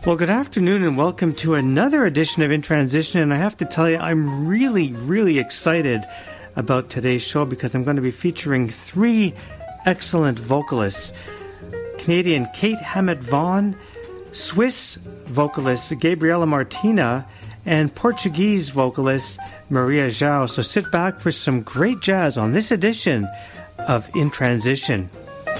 Well, good afternoon and welcome to another edition of In Transition. And I have to tell you, I'm really excited about today's show because I'm going to be featuring three excellent vocalists. Canadian Kate Hammett-Vaughan, Swiss vocalist Gabriela Martina, and Portuguese vocalist Maria João. So sit back for some great jazz on this edition of In Transition.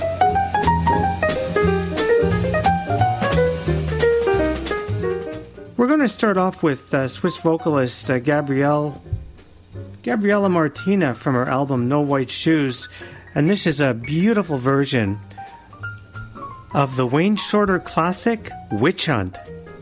We're going to start off with Swiss vocalist Gabriela Martina from her album No White Shoes, and this is a beautiful version of the Wayne Shorter classic Witch Hunt.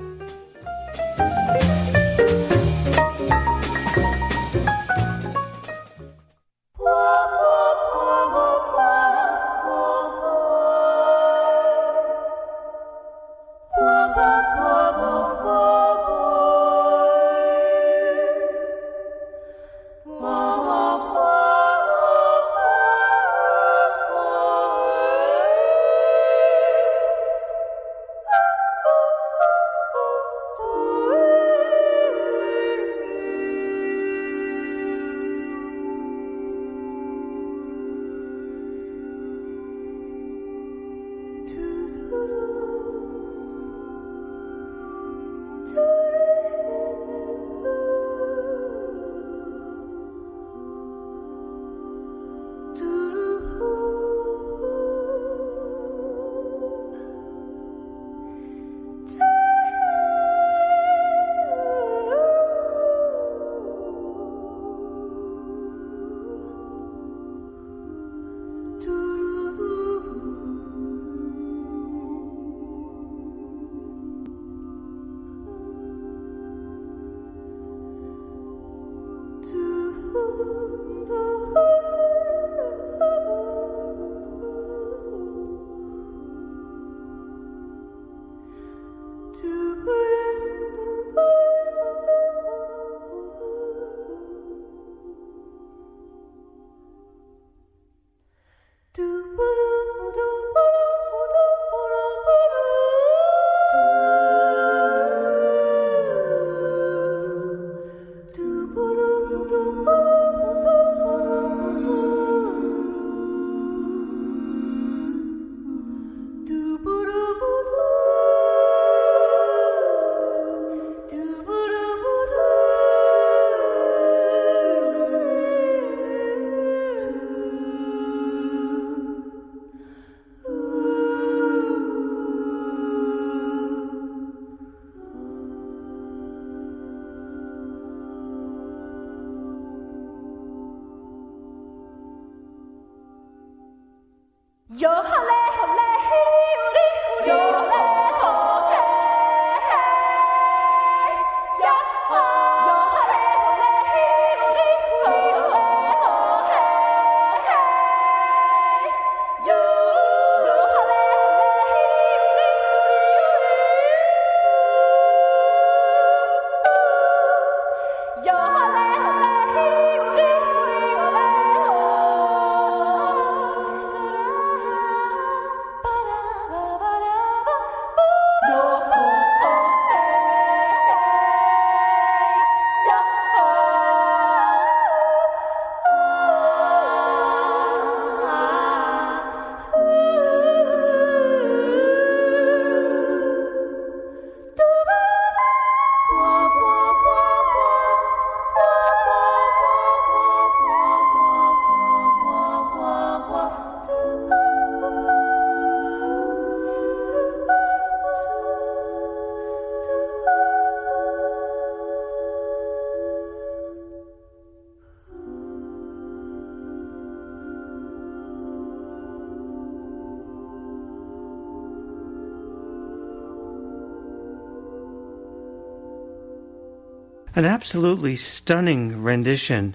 An absolutely stunning rendition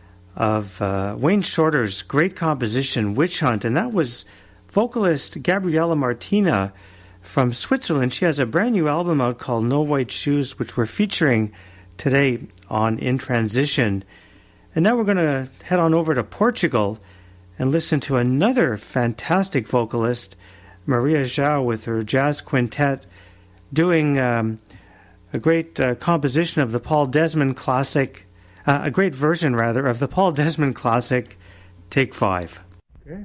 of Wayne Shorter's great composition, Witch Hunt, and that was vocalist Gabriela Martina from Switzerland. She has a brand new album out called No White Shoes, which we're featuring today on In Transition. And now we're going to head on over to Portugal and listen to another fantastic vocalist, Maria João, with her jazz quintet. doing a great composition of the Paul Desmond classic, a great version, rather, of the Paul Desmond classic, Take 5. Okay.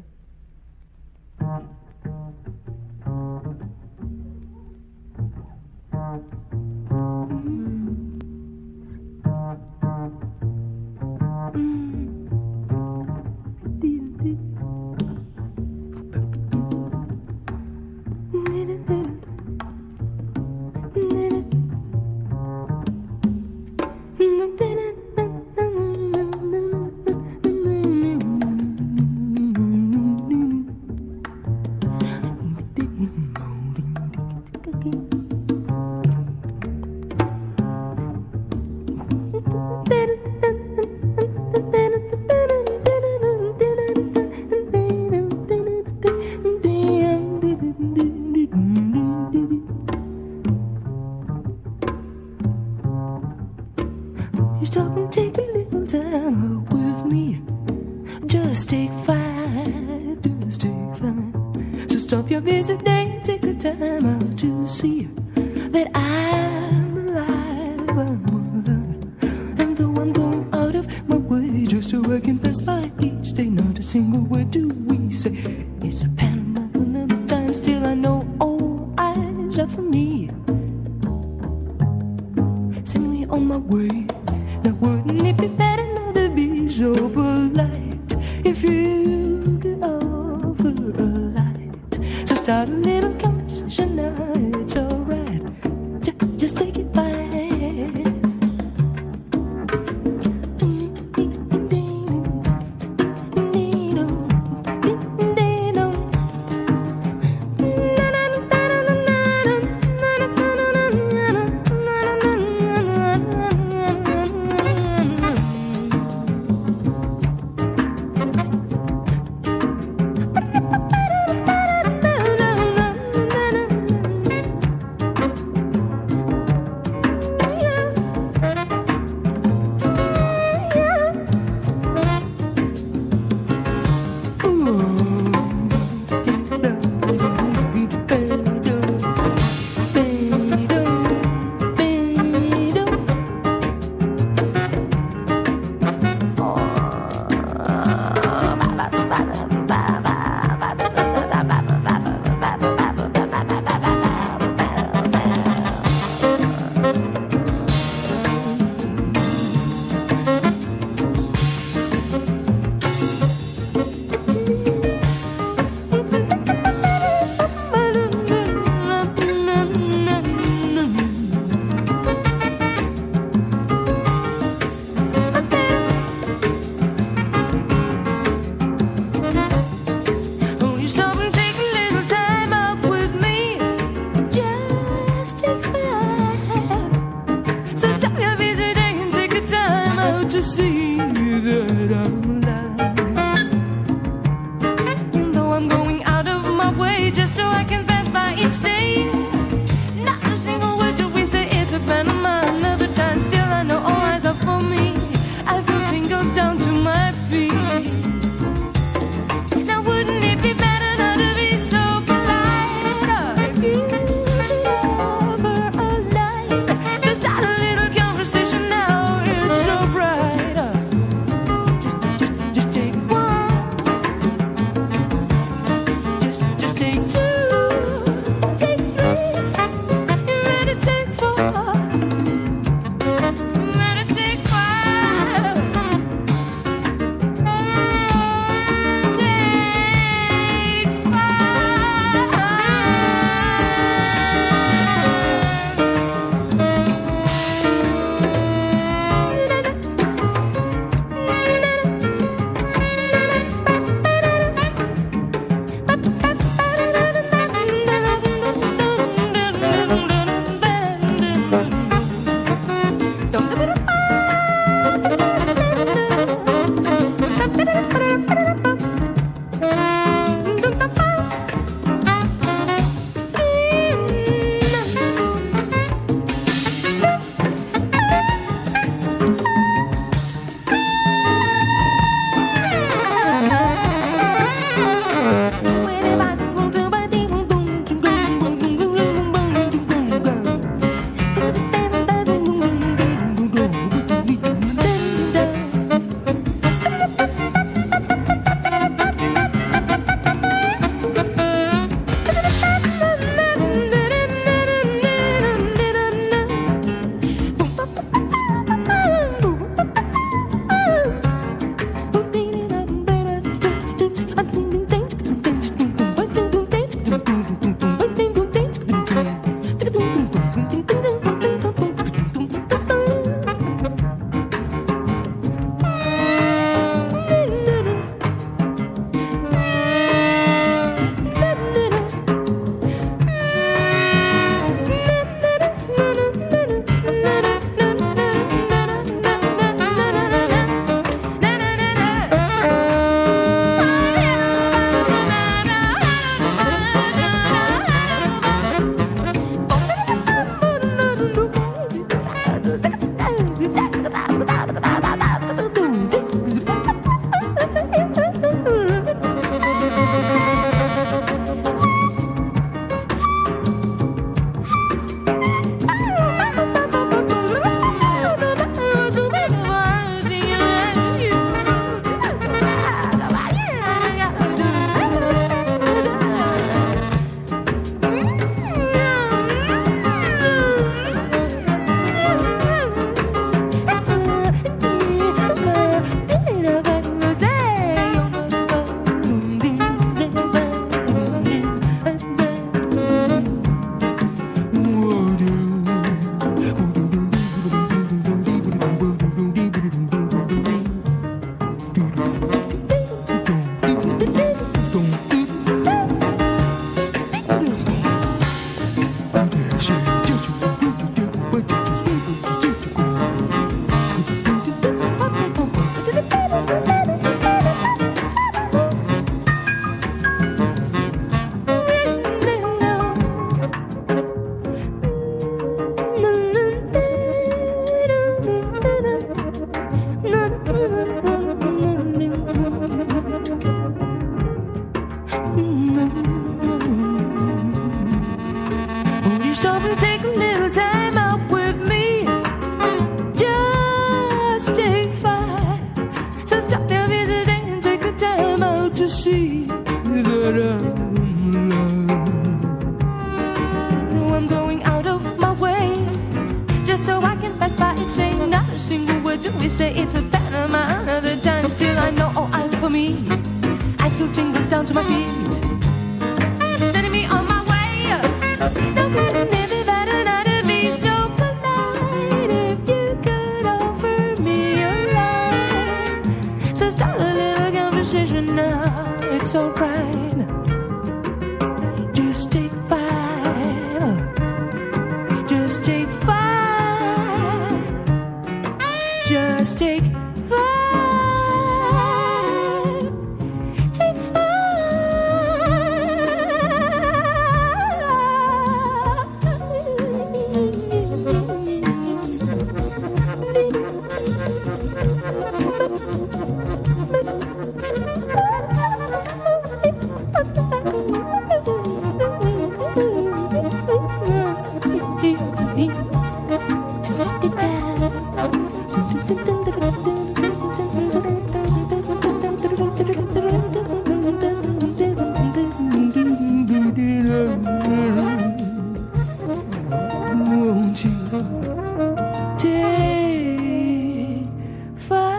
Stop and take a little time out with me. Just take 5. So stop your visiting and take a time out to see that I'm loved. No, I'm going out of my way just so I can pass by and say not a single word. Do we say it's a panama another time? Still I know all eyes for me. I feel tingles down to my feet, sending me on my way. No, maybe better not to be so polite. If you could offer me a ride, so start a little conversation now. It's alright. Just take 5. Just take 5. Just take 5. Take 5. Won't you take 5?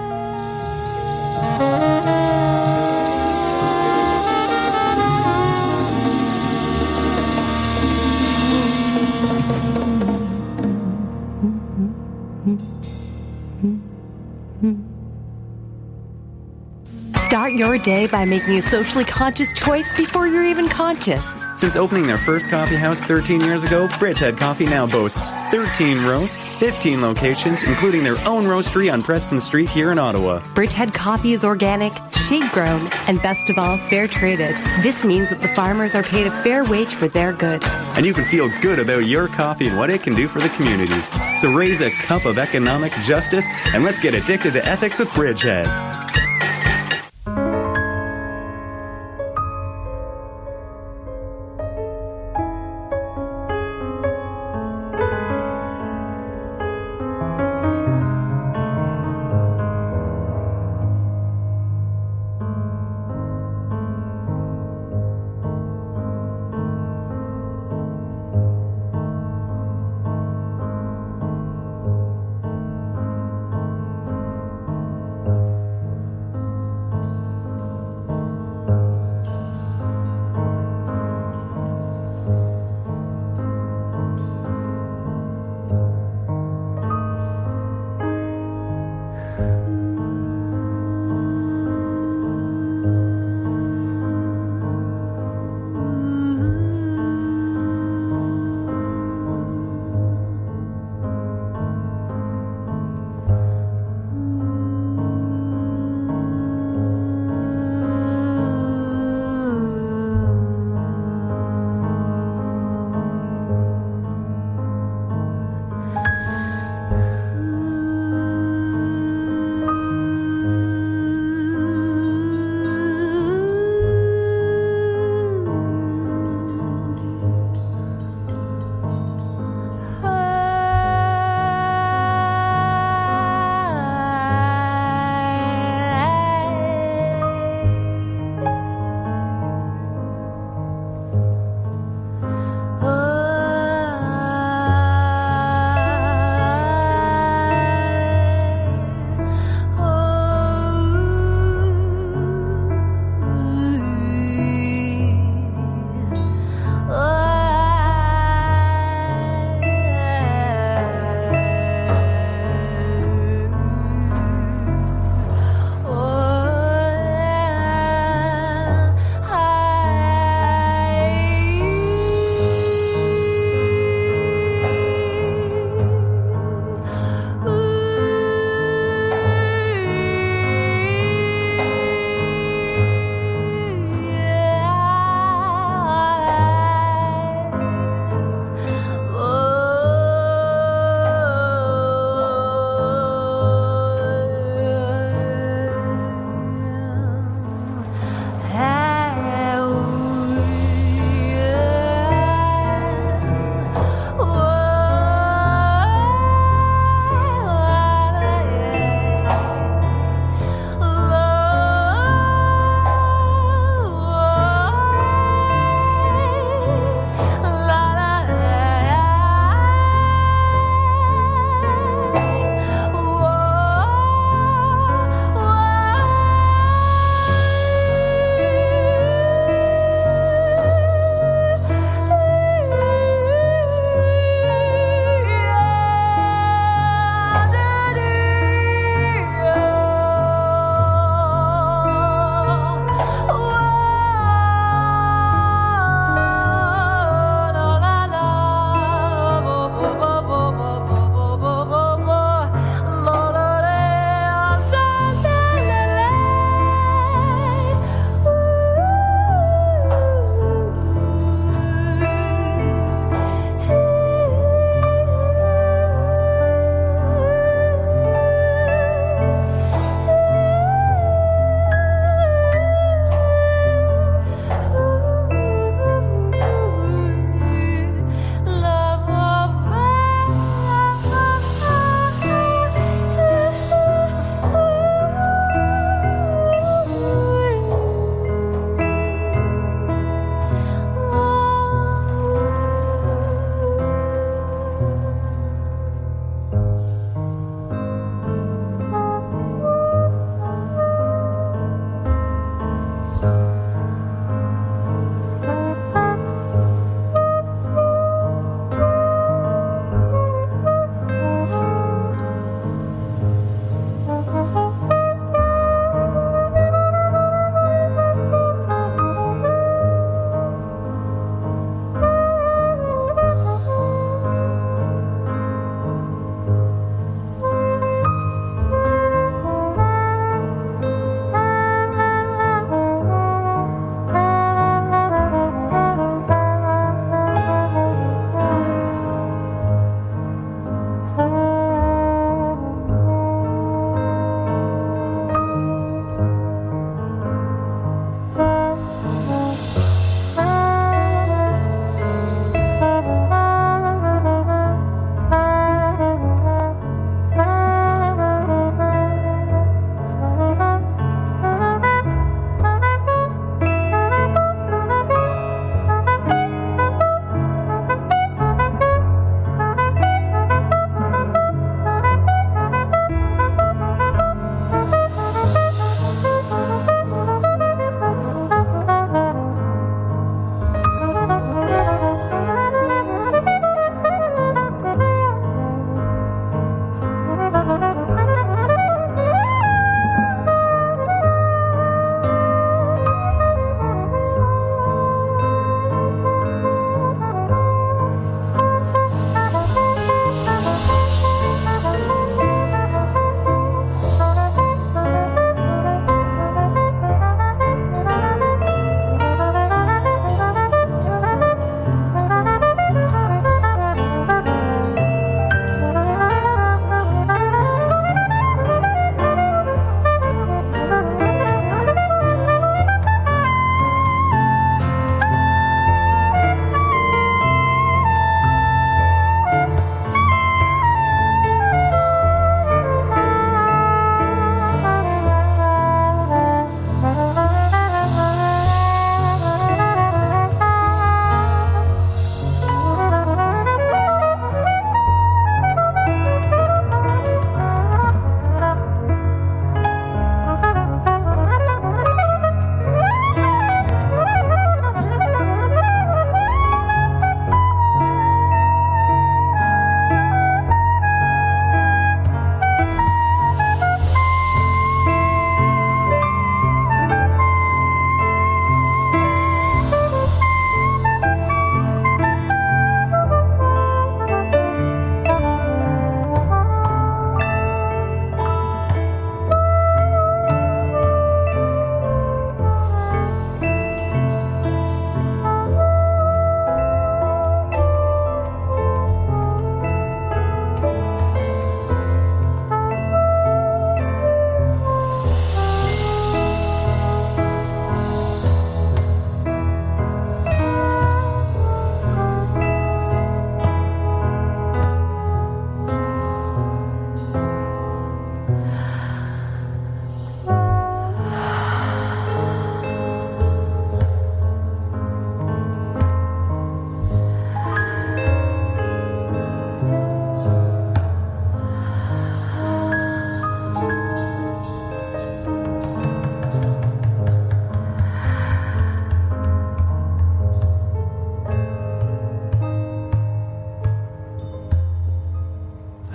Start your day by making a socially conscious choice before you're even conscious. Since opening their first coffee house 13 years ago, Bridgehead Coffee now boasts 13 roasts, 15 locations, including their own roastery on Preston Street here in Ottawa. Bridgehead Coffee is organic, shade-grown, and best of all, fair-traded. This means that the farmers are paid a fair wage for their goods. And you can feel good about your coffee and what it can do for the community. So raise a cup of economic justice and let's get addicted to ethics with Bridgehead.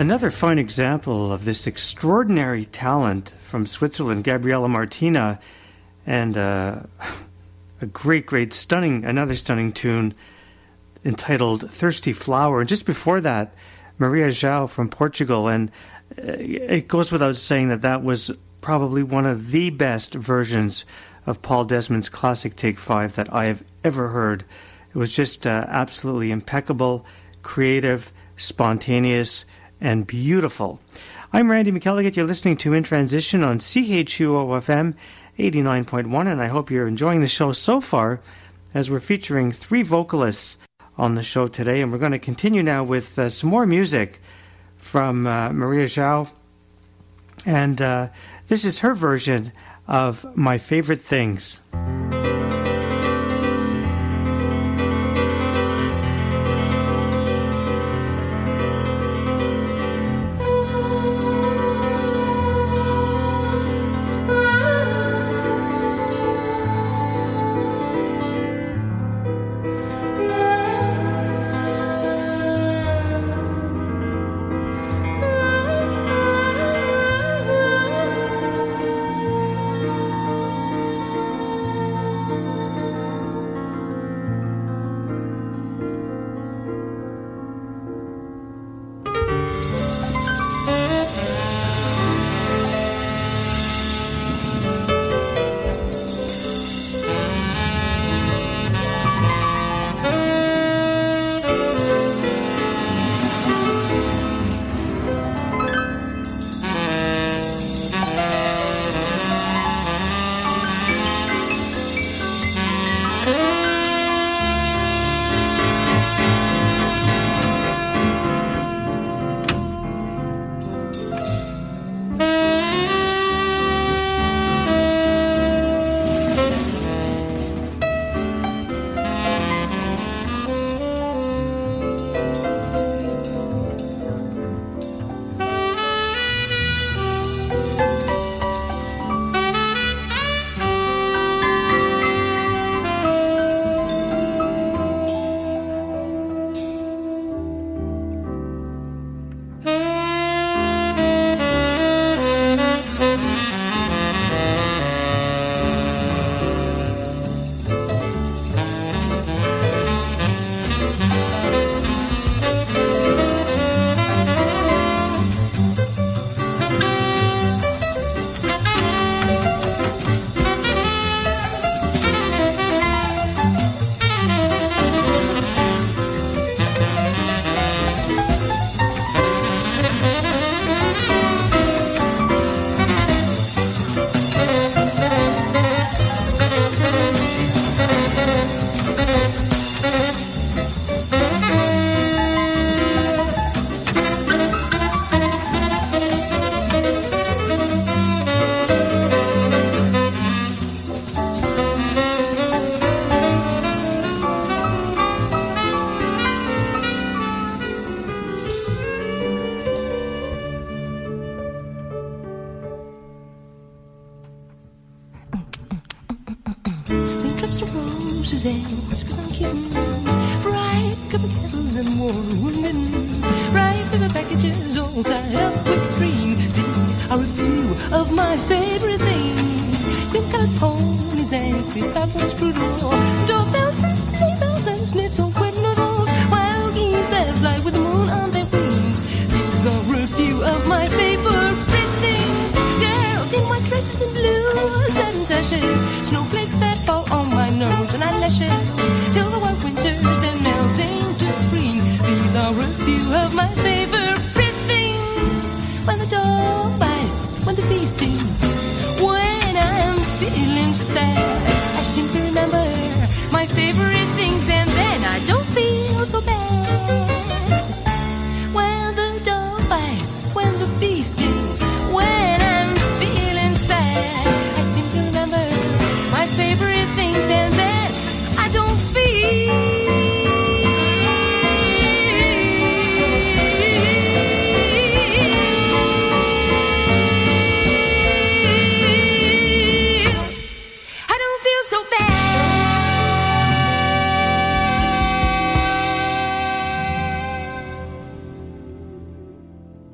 Another fine example of this extraordinary talent from Switzerland, Gabriela Martina, and a another stunning tune entitled Thirsty Flower. And just before that, Maria João from Portugal. And it goes without saying that that was probably one of the best versions of Paul Desmond's classic Take 5 that I have ever heard. It was just absolutely impeccable, creative, spontaneous, and beautiful. I'm Randy McElligott. You're listening to In Transition on CHUO-FM 89.1, and I hope you're enjoying the show so far, as we're featuring three vocalists on the show today. And we're going to continue now with some more music from Maria João. And this is her version of My Favorite Things.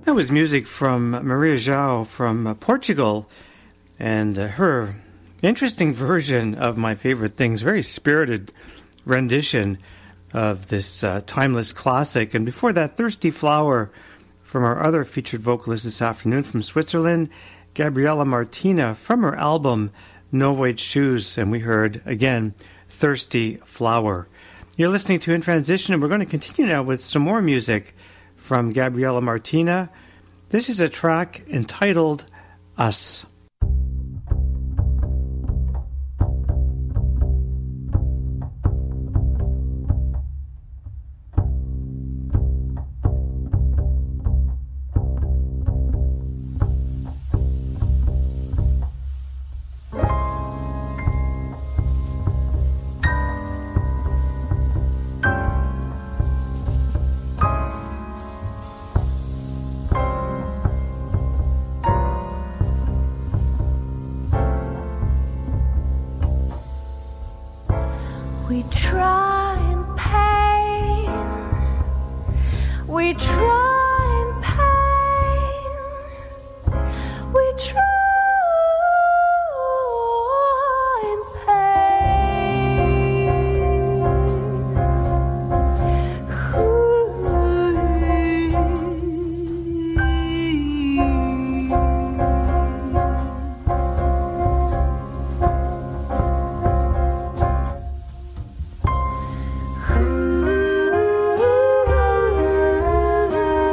That was music from Maria João from Portugal, and her interesting version of my favorite things, very spirited rendition of this timeless classic. And before that, Thirsty Flower from our other featured vocalist this afternoon from Switzerland, Gabriela Martina, from her album No Weight Shoes, and we heard, again, Thirsty Flower. You're listening to In Transition, and we're going to continue now with some more music from Gabriela Martina. This is a track entitled Us. We try in pain. We try in pain. We try in pain.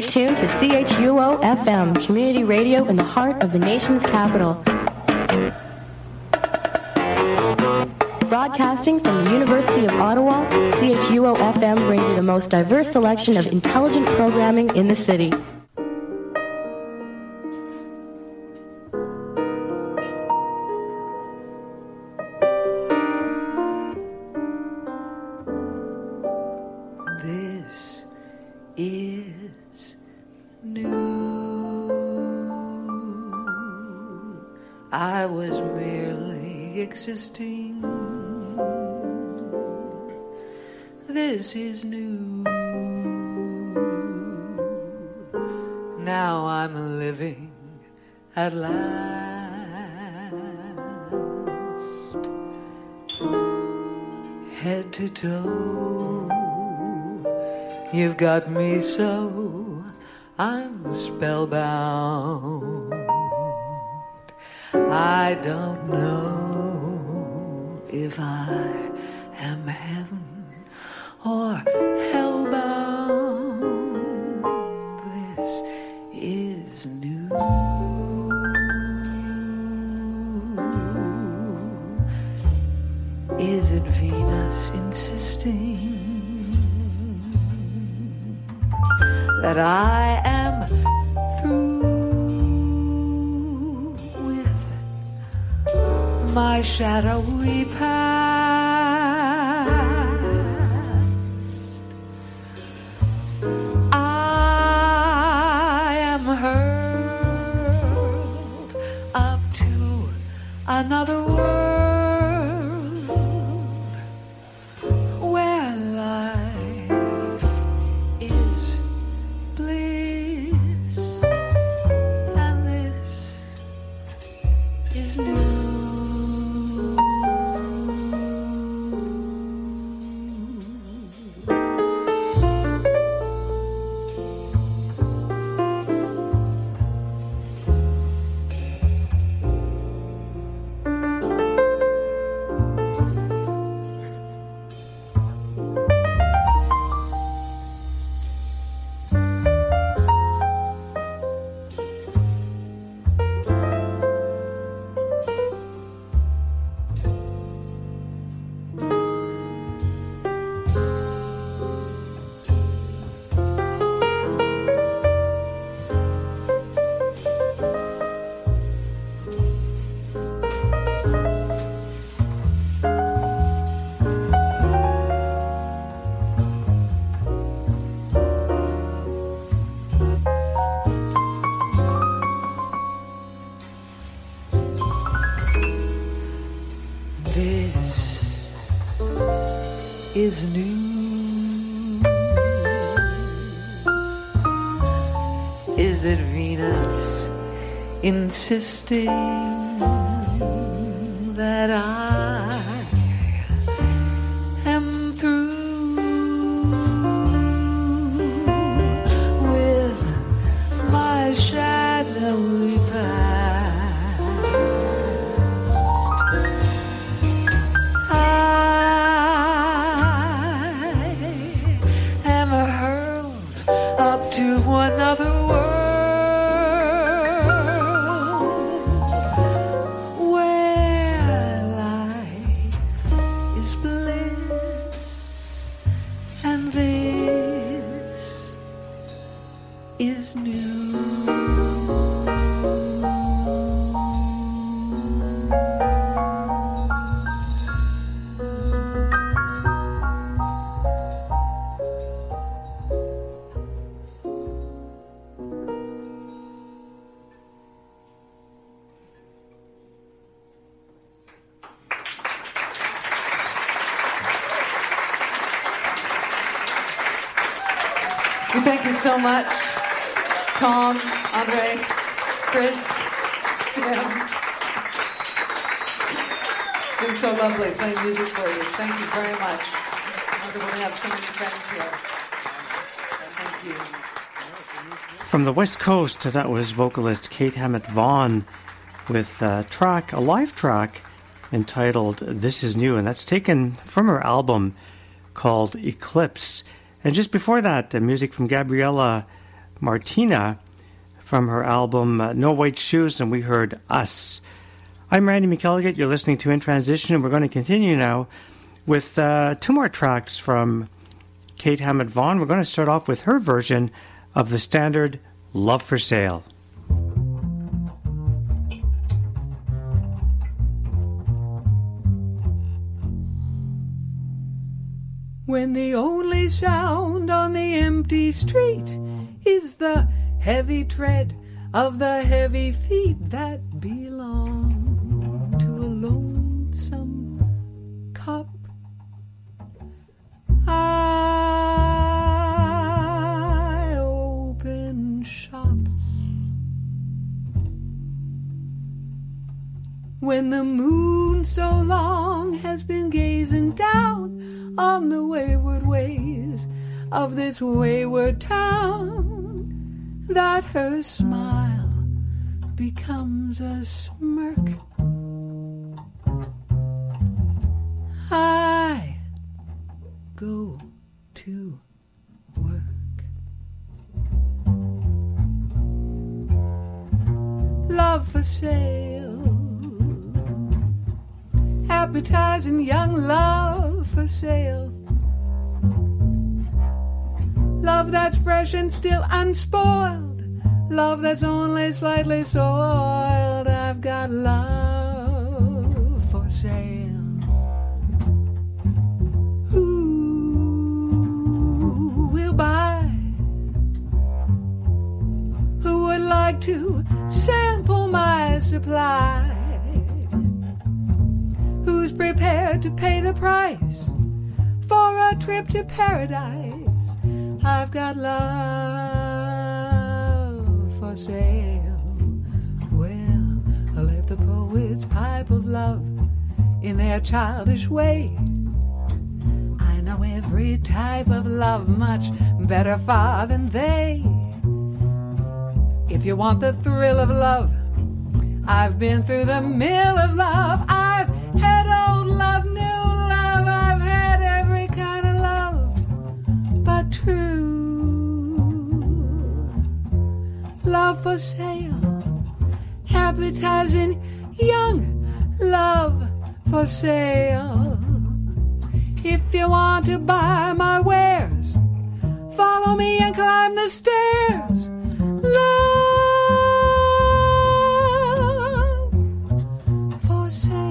Stay tuned to CHUO FM, community radio in the heart of the nation's capital. Broadcasting from the University of Ottawa, CHUO FM brings you the most diverse selection of intelligent programming in the city. This is new. I was merely existing. This is new. Now I'm living at last, head to toe. You've got me so I'm spellbound. I don't know if I am heaven or hellbound. This is new. Is it Venus insisting that I am through with my shadowy past? I am hurled up to another world where life is bliss, and this is new. Is new. Is it Venus insisting that I am through with my shadowy past? To another world where life is bliss, and this is new. We thank you so much, Tom, Andre, Chris, Tim. It's been so lovely playing music for you. Thank you very much. Wonderful to have so many friends here. Thank you. From the West Coast, that was vocalist Kate Hammett Vaughan with a live track entitled This Is New, and that's taken from her album called Eclipse. And just before that, music from Gabriella Martina from her album No White Shoes, and we heard Us. I'm Randy McElligott. You're listening to In Transition, and we're going to continue now with 2 more tracks from Kate Hammett Vaughan. We're going to start off with her version of the standard Love for Sale. When the only sound on the empty street is the heavy tread of the heavy feet that belong to a lonesome cup, I open shop. When the moon so long has been gazing down on the wayward ways of this wayward town, that her smile becomes a smirk, I go to work. Love for sale, appetizing young love for sale. Love that's fresh and still unspoiled, love that's only slightly soiled. I've got love for sale. Who will buy? Who would like to sample my supply? Who's prepared to pay the price for a trip to paradise? I've got love for sale. Well, let the poets pipe of love in their childish way. I know every type of love much better far than they. If you want the thrill of love, I've been through the mill of love. I've had old love, new love, I've had every kind of love but true love for sale, appetizing young love for sale. If you want to buy my wares, follow me and climb the stairs. Love for sale.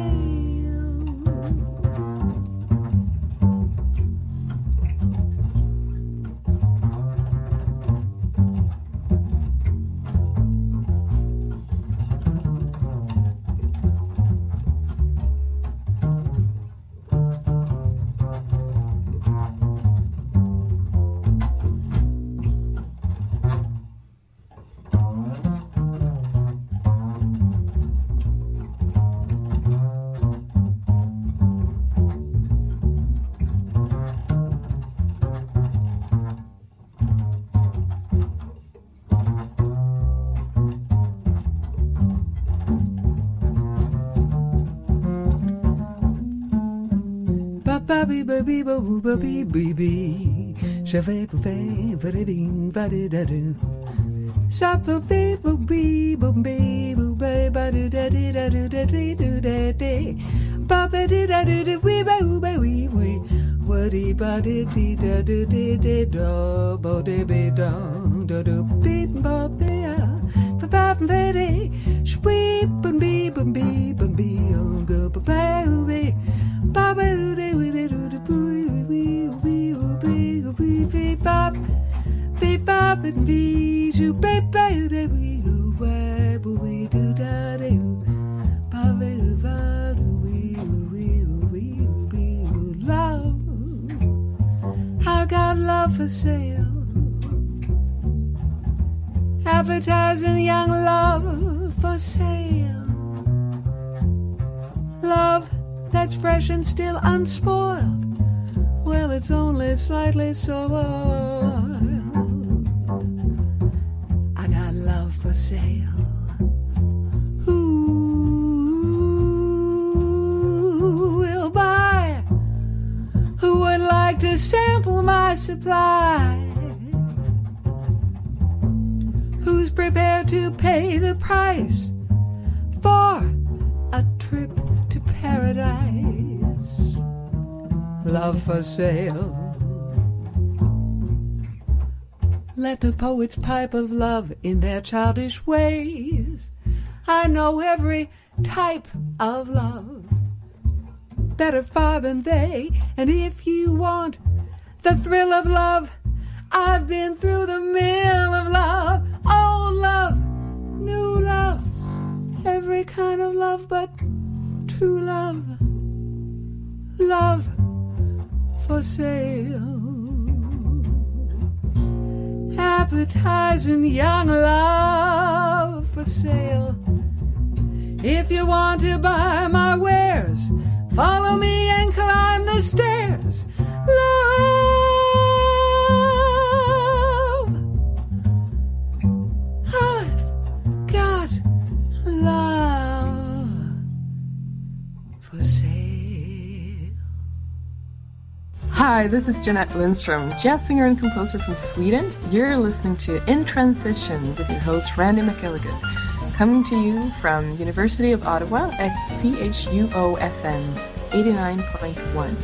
Baby, baby, baby, baby, baby, j'avais fait bing, badi da do. Sapa baby, baby, baby, baby, badi da di da do da di do da di. Papa di da do da wee ba wee ba wee wee. Waddy badi di da do di di do bo di be do do do beep bo be ah. Papa baby, sweep and beep and beep and be oh go papa be. Papa do de we de do de boo wee wee wee wee wee pop beep pop and be to baby de we wee wee do da de papa va do wee wee wee wee love. I got love for sale, advertising young love for sale. Love that's fresh and still unspoiled, well, it's only slightly soiled. I got love for sale. Who will buy? Who would like to sample my supply? prepared to pay the price for a trip to paradise. Love for sale. Let the poets pipe of love in their childish ways. I know every type of love better far than they. And if you want the thrill of love, I've been through the mill of love. Old love, new love, every kind of love but true love. Love for sale. Appetizing young love for sale. If you want to buy my wares, follow me and climb the stairs. Love, I've got love for sale. Hi, this is Jeanette Lindstrom, jazz singer and composer from Sweden. You're listening to In Transition with your host Randy McElligott, coming to you from University of Ottawa at CHUO-FM 89.1.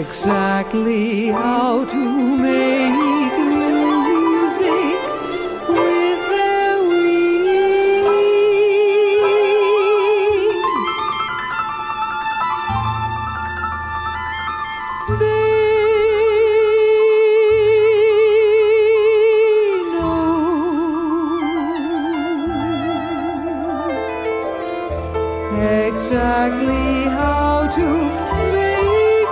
exactly how to make music with their wings. They know exactly how to make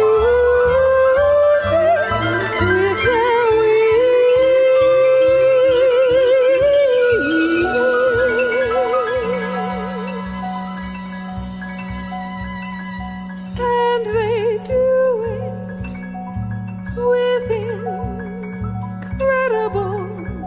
music with their wings. And they do it with incredible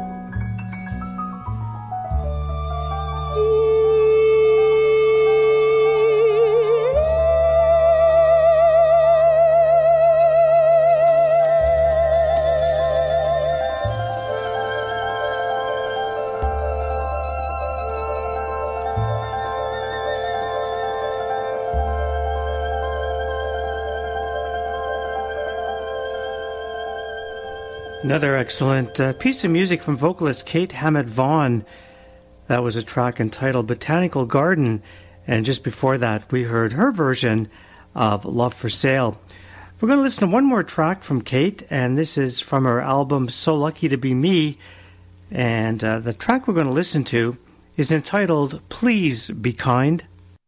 Another excellent piece of music from vocalist Kate Hammett Vaughan. That was a track entitled Botanical Garden, and just before that we heard her version of Love for Sale. We're going to listen to one more track from Kate, and this is from her album So Lucky to Be Me, and the track we're going to listen to is entitled Please Be Kind.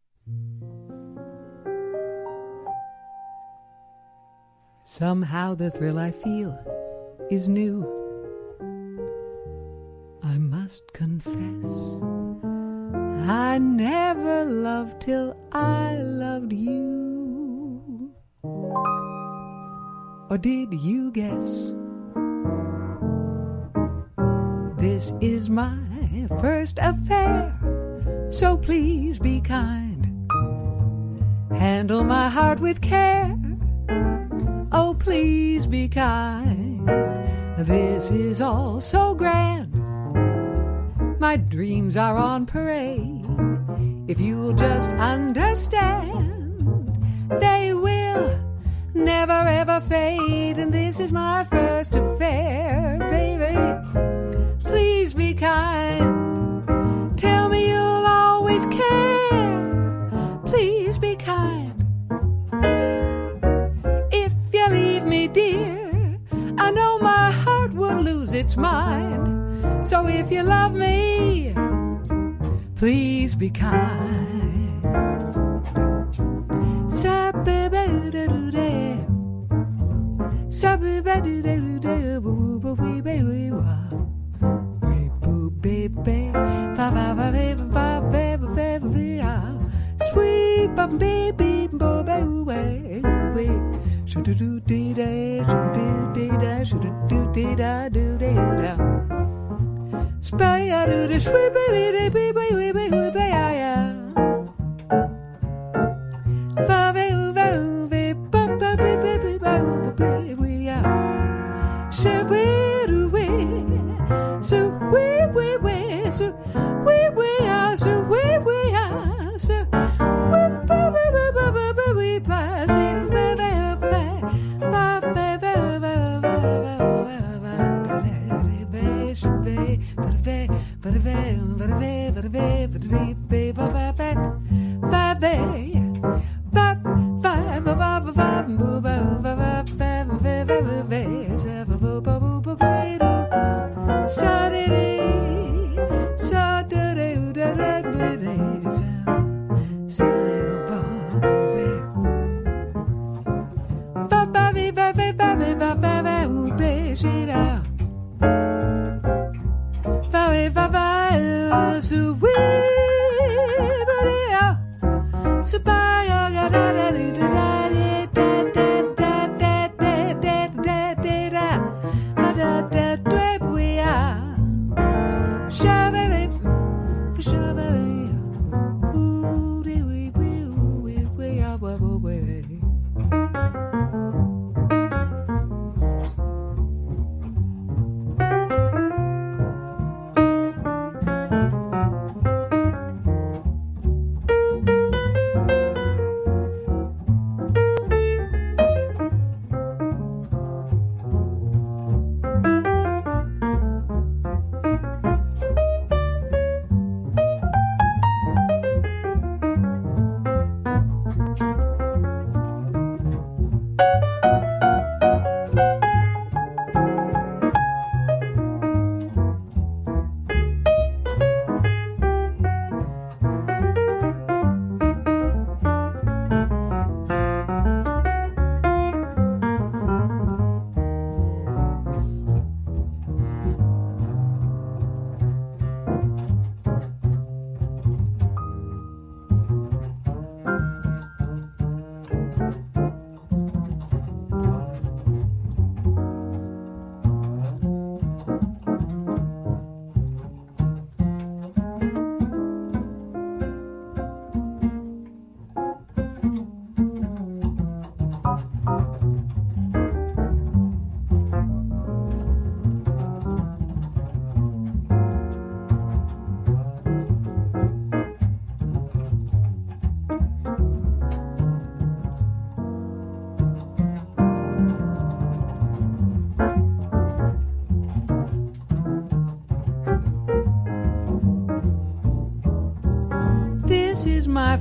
Somehow the thrill I feel is new. I must confess, I never loved till I loved you. Or did you guess? This is my first affair, so please be kind. Handle my heart with care. Oh, please be kind. This is all so grand. My dreams are on parade. If you'll just understand, they will never ever fade. And this is my first affair, baby. Please be kind. Tell me you'll always care. Please be kind. If you leave me, dear, I know my heart would lose its mind. So if you love me, please be kind. Sweet baby,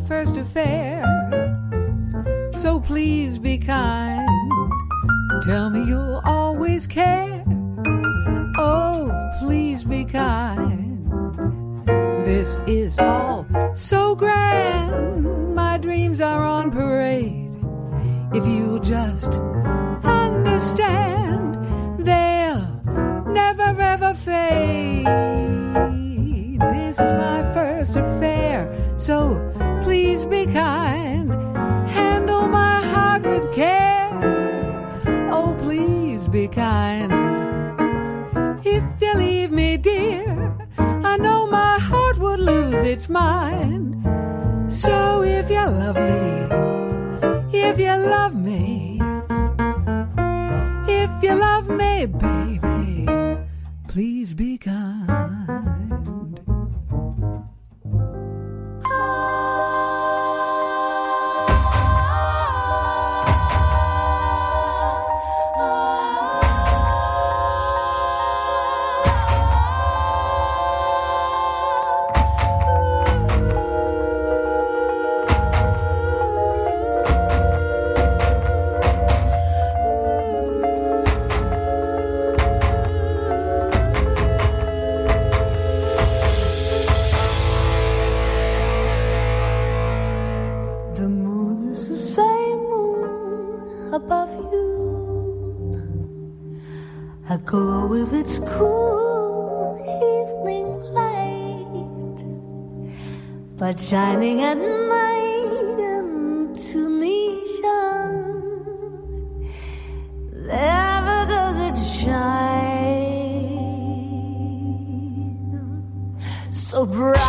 first affair, so please be kind. Tell me you'll always care. Oh, please be kind. This is all so grand. My dreams are on parade. If you'll just understand, they'll never ever fade. This is my first affair, so please be kind. Handle my heart with care. Oh, please be kind. If you leave me, dear, I know my heart would lose its mind. So if you love me, if you love me, if you love me, baby, please be kind. Aglow with its cool evening light, but shining at night in Tunisia, never does it shine so bright.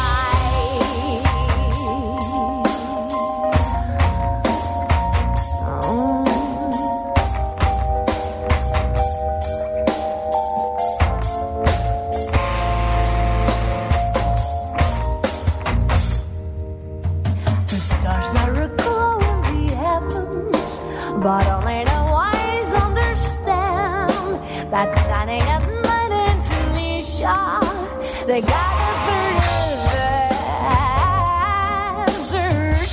But only the wise understand that shining at night in Tunisia, they got a third desert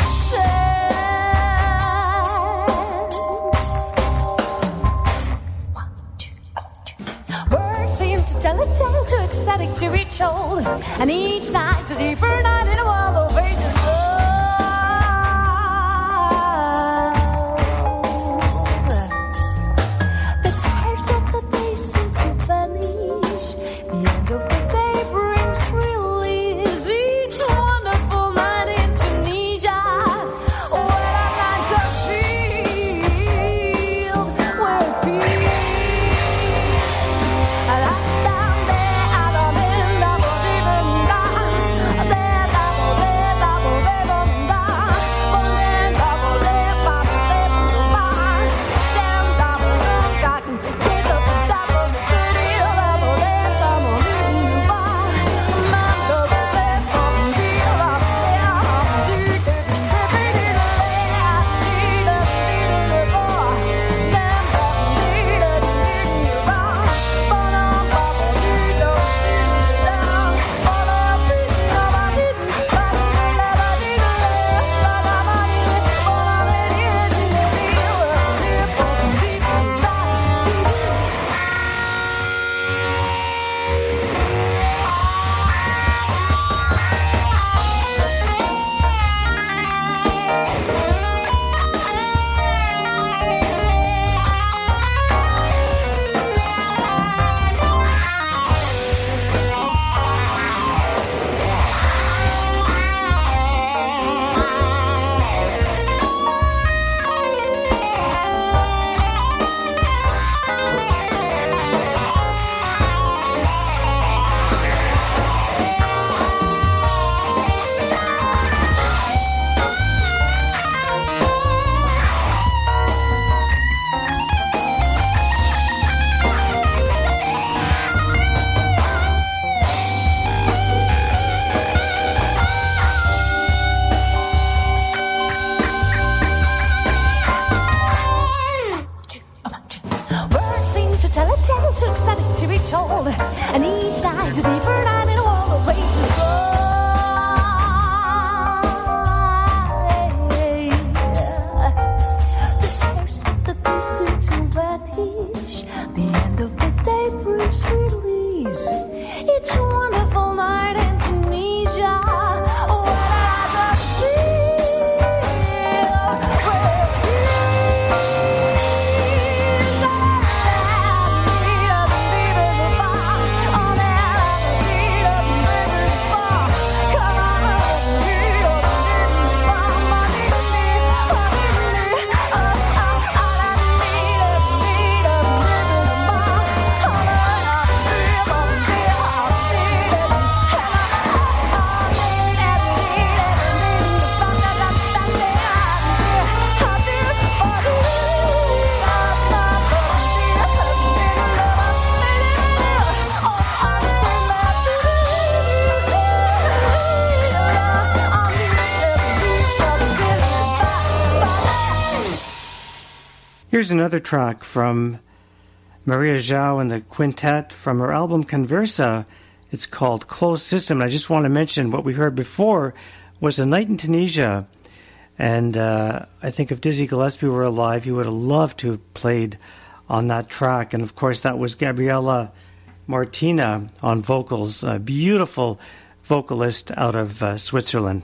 sand. Birds seem to tell a tale too ecstatic to be told, and each night's a deeper night in a world of ages. And each night's a deeper night in a world of pages. Here's another track from Maria João and the Quintet from her album Conversa. It's called Closed System. And I just want to mention what we heard before was A Night in Tunisia. And I think if Dizzy Gillespie were alive, he would have loved to have played on that track. And of course, that was Gabriela Martina on vocals, a beautiful vocalist out of Switzerland.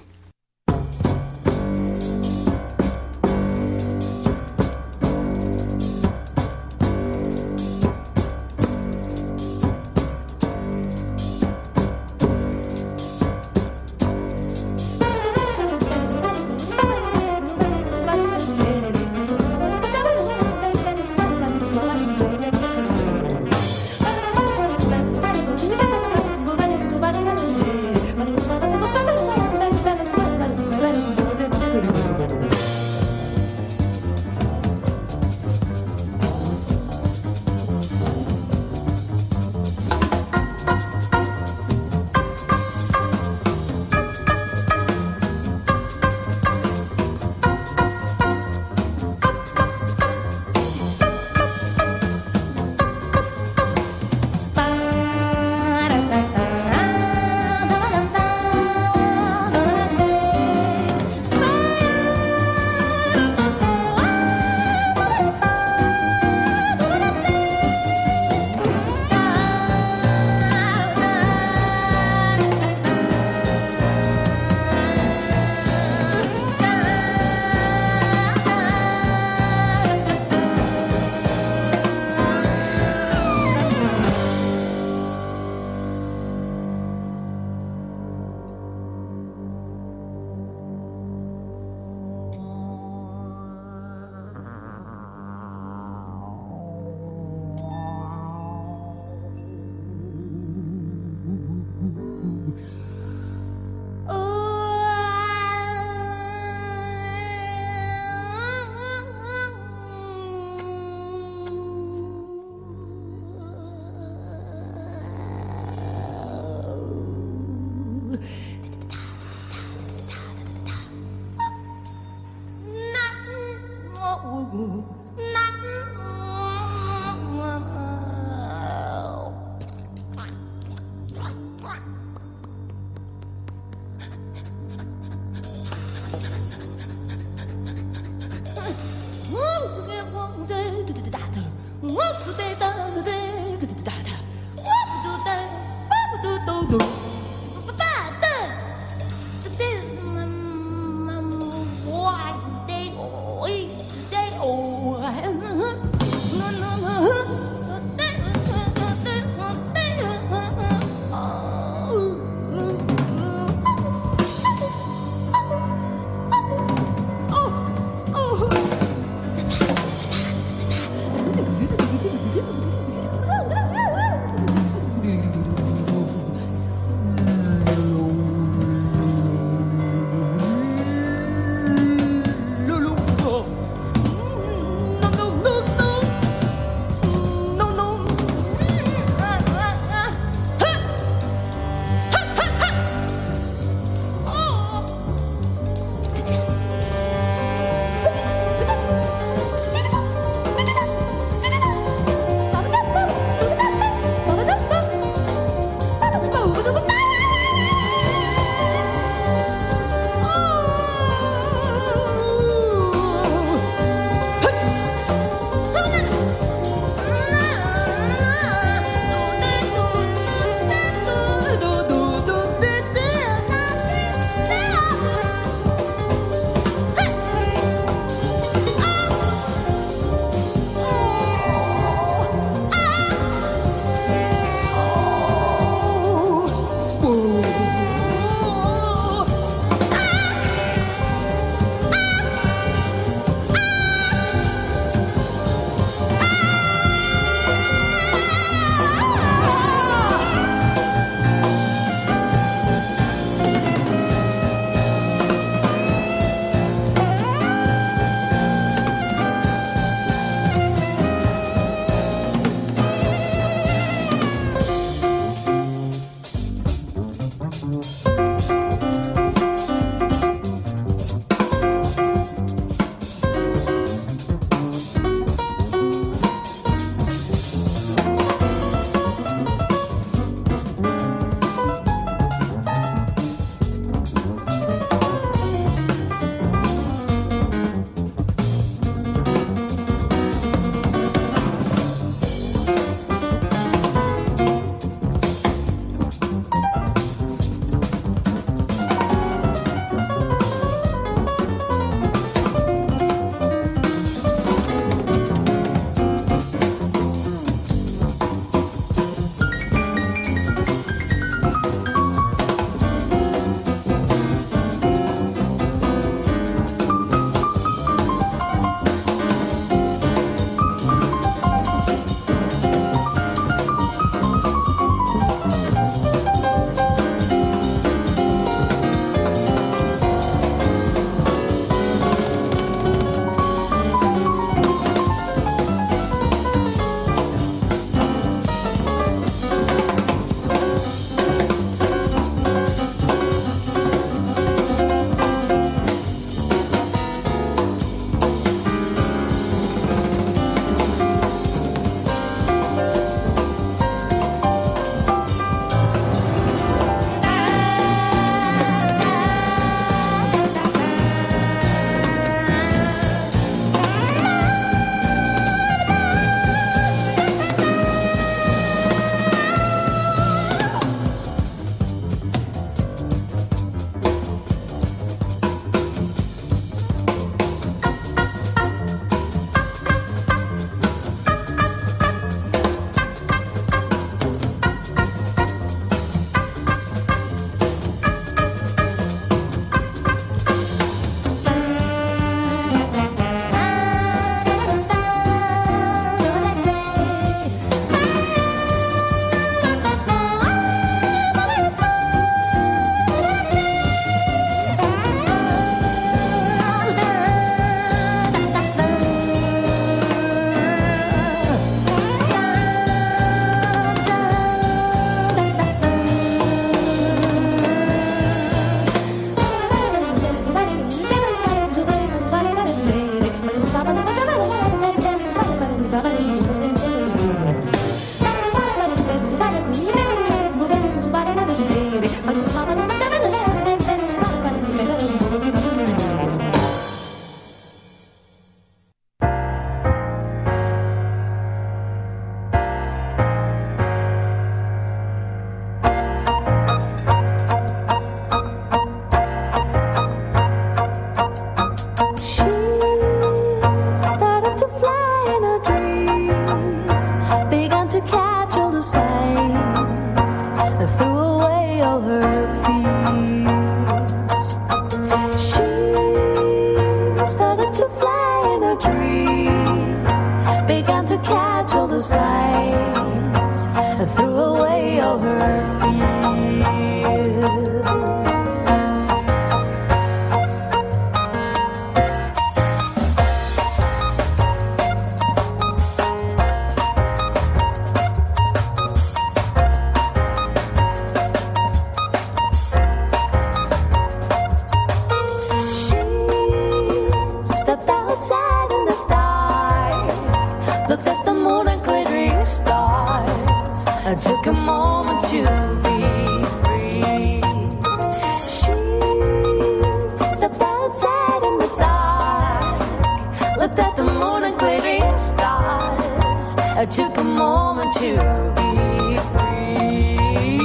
the moon and glittering stars. I took a moment to be free.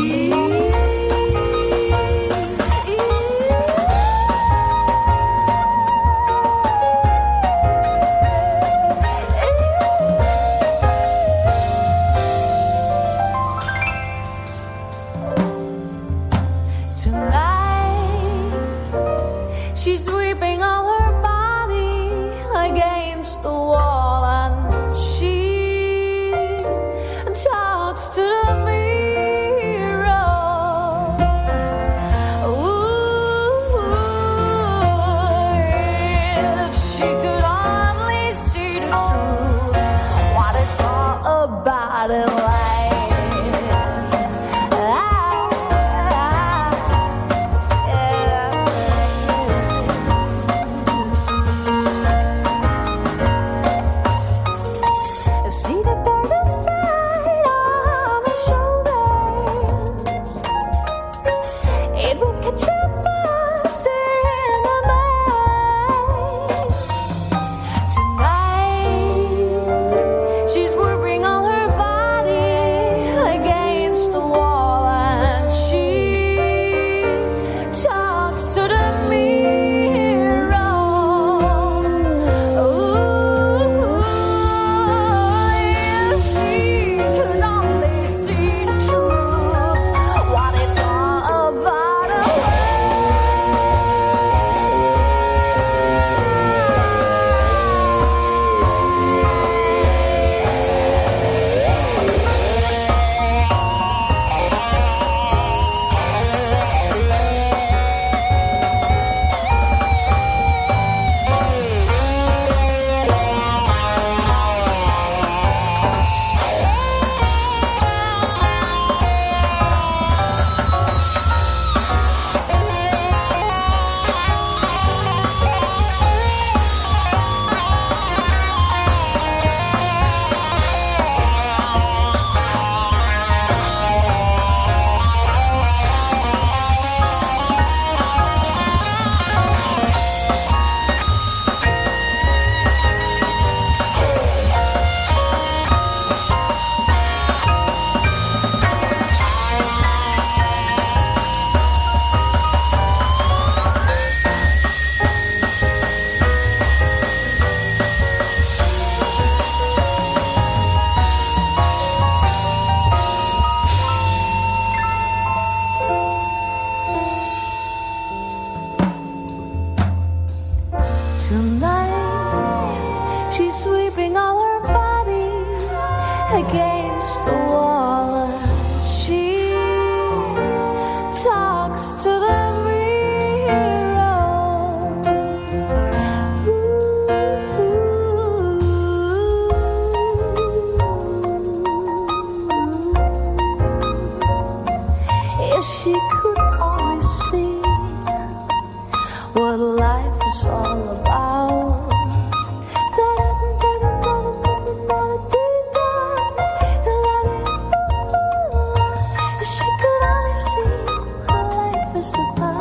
She's sweeping all her body against the wall, and she talks to the mirror. Ooh, if she could only see the truth, what it's all about in life. Tonight, she's sweeping all her body against the wall. She talks to the mirror. If she could only see what life is all about. She could only see what life is about.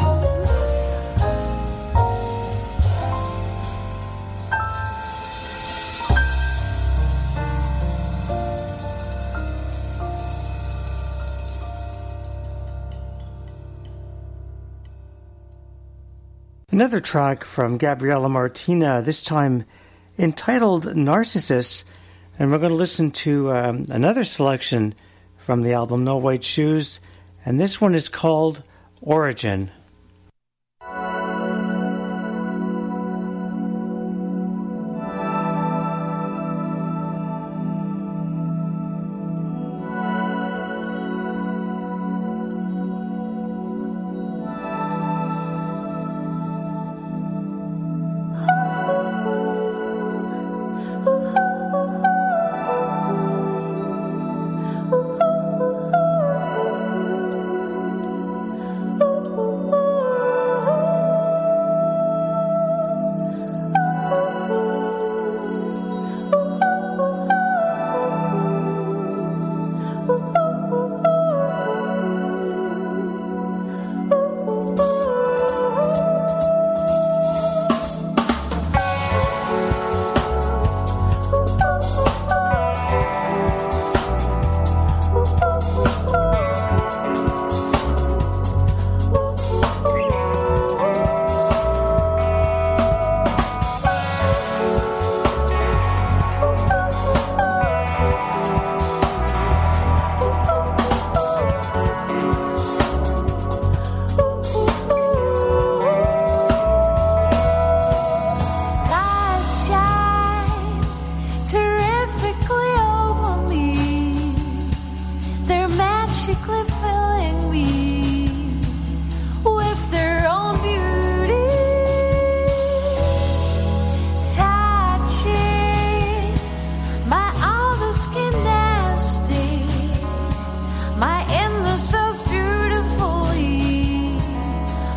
Another track from Gabriela Martina, this time entitled Narcissus, and we're going to listen to another selection from the album No White Shoes, and this one is called Origin. Ooh.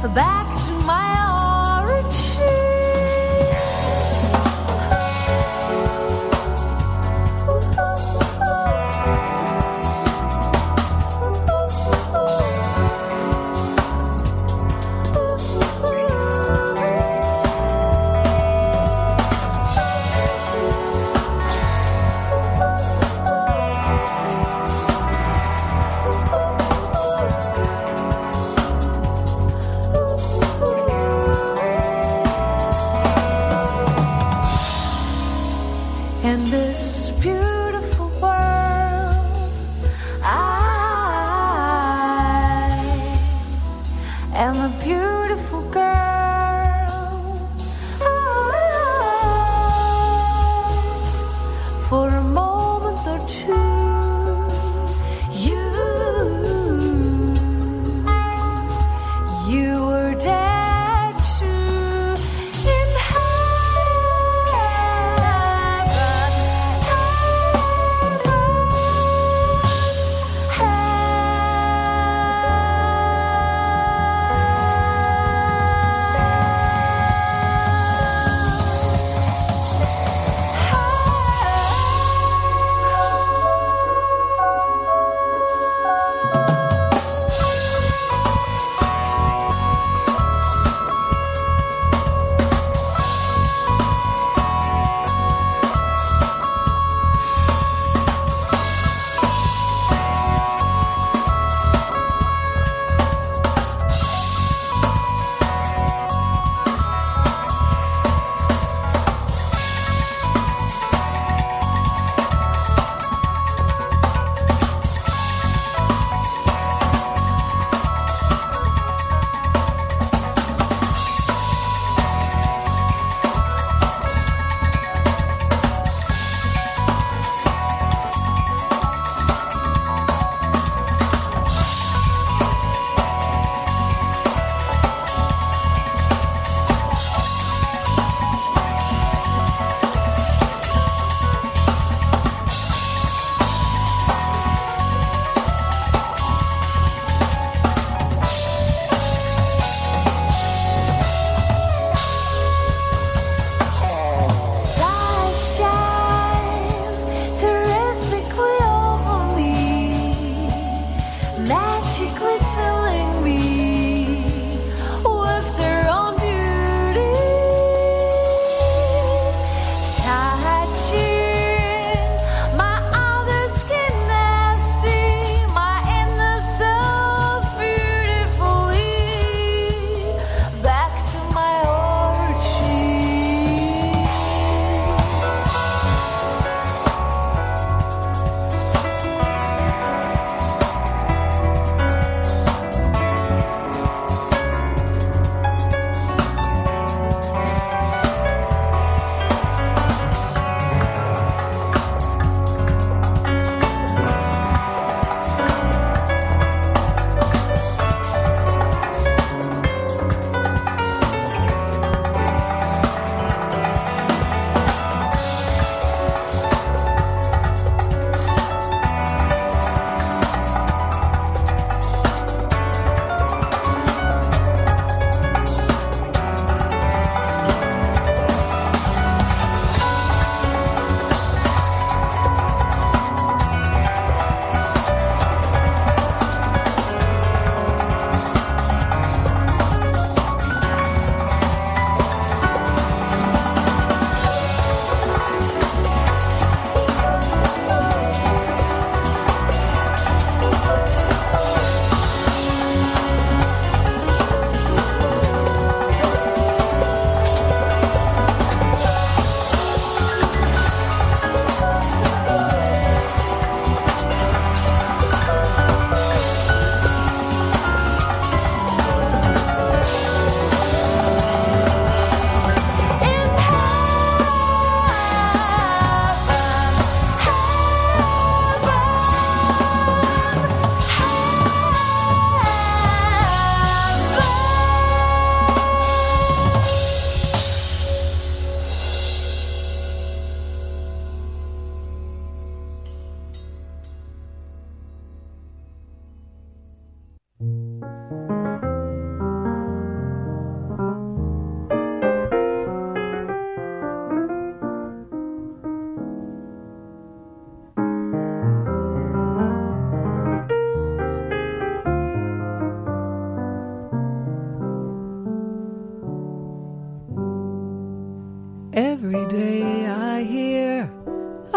back to my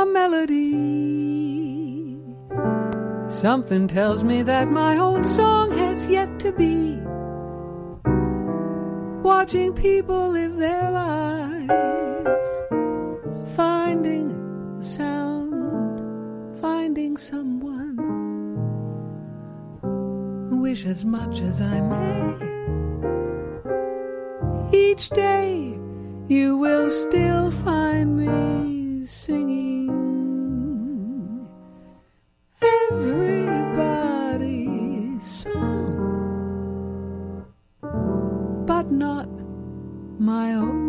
melody. Something tells me that my own song has yet to be. Watching people live their lives, finding a sound, finding someone who wish as much as I may. Each day you will still find me singing everybody's song, but not my own.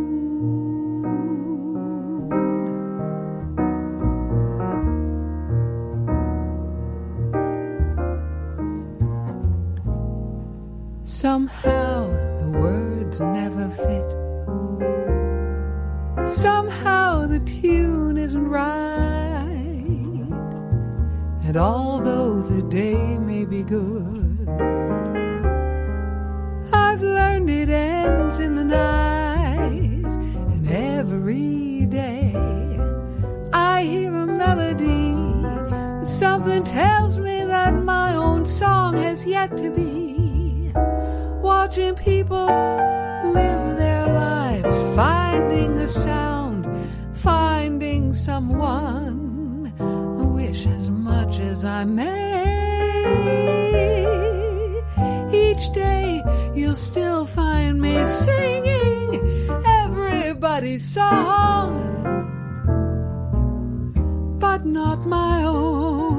Somehow the words never fit. Somehow the tune isn't right. And although the day may be good, I've learned it ends in the night. And every day I hear a melody. Something tells me that my own song has yet to be. Watching people live their lives, finding a sound, finding someone, wish as much as I may. Each day you'll still find me singing everybody's song, but not my own.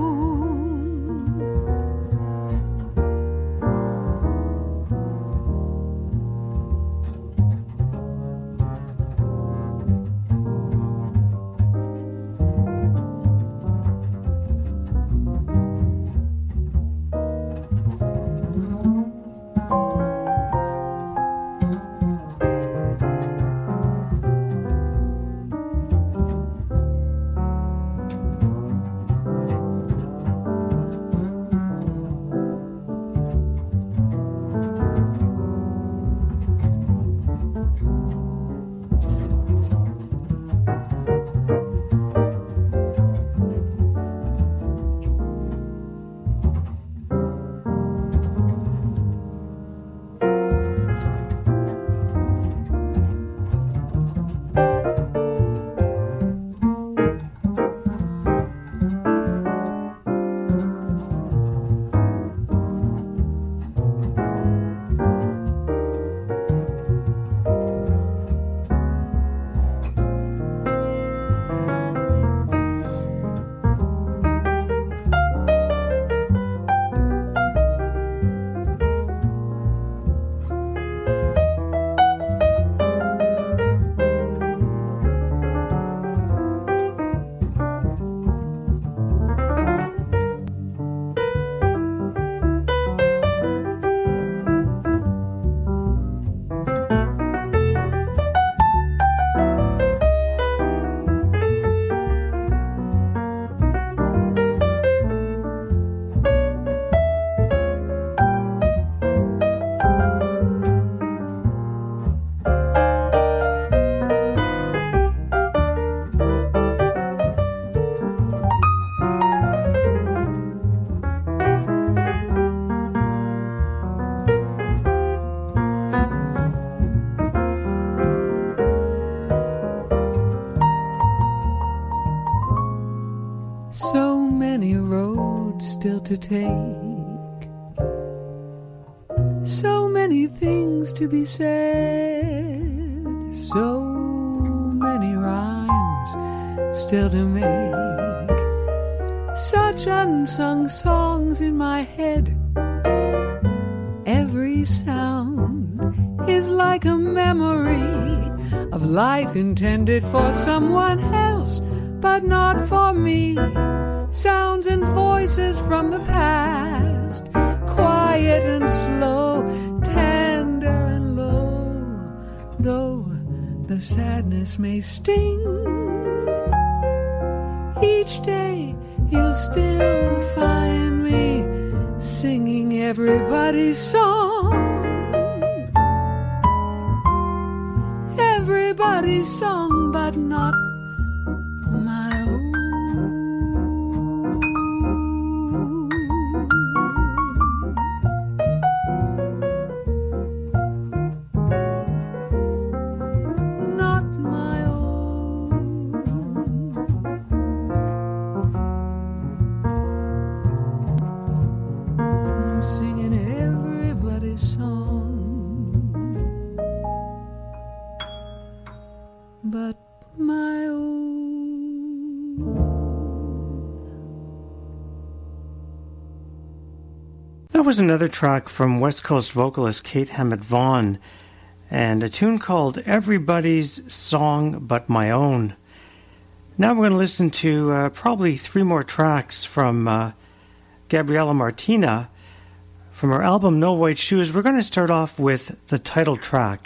To take, so many things to be said, so many rhymes still to make, such unsung songs in my head. Every sound is like a memory of life intended for someone else, but not for me. Sounds and voices from the past, quiet and slow, tender and low. Though the sadness may sting, each day you'll still find me singing everybody's song. Everybody's song, but not my own. That was another track from West Coast vocalist Kate Hammett Vaughan, and a tune called Everybody's Song But My Own. Now we're going to listen to probably 3 more tracks from Gabriela Martina from her album No White Shoes. We're going to start off with the title track.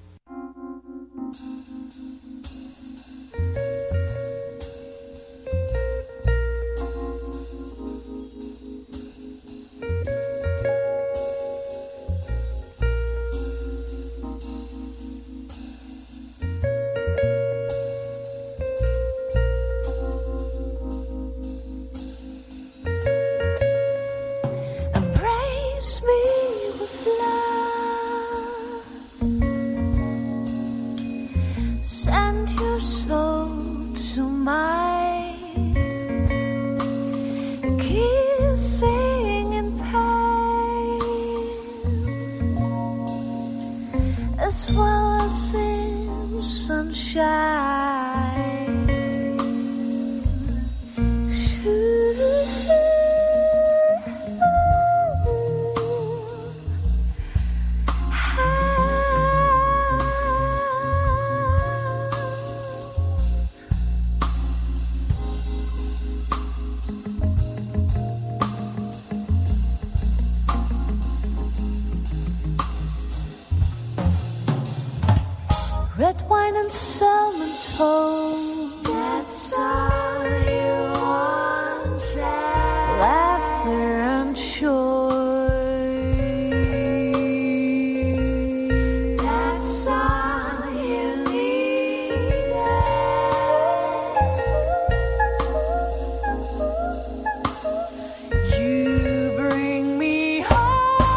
Red wine and salmon toast. That's all you wanted. Laughter and joy. That's all you needed. You bring me home.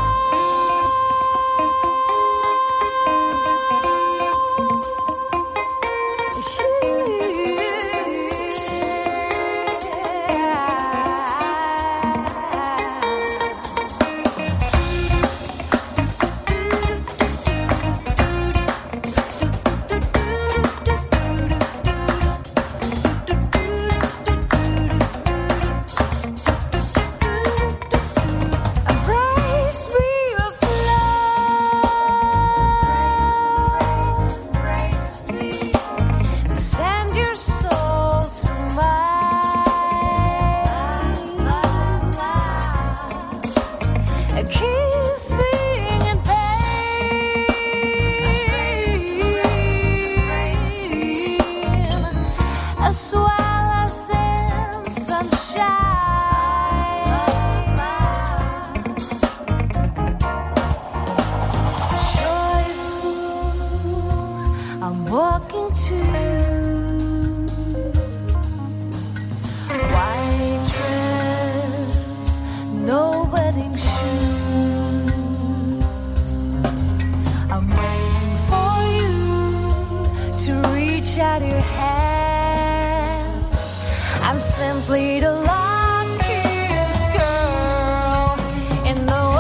Simply the luckiest girl in the world.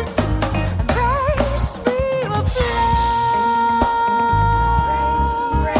Embrace me with love.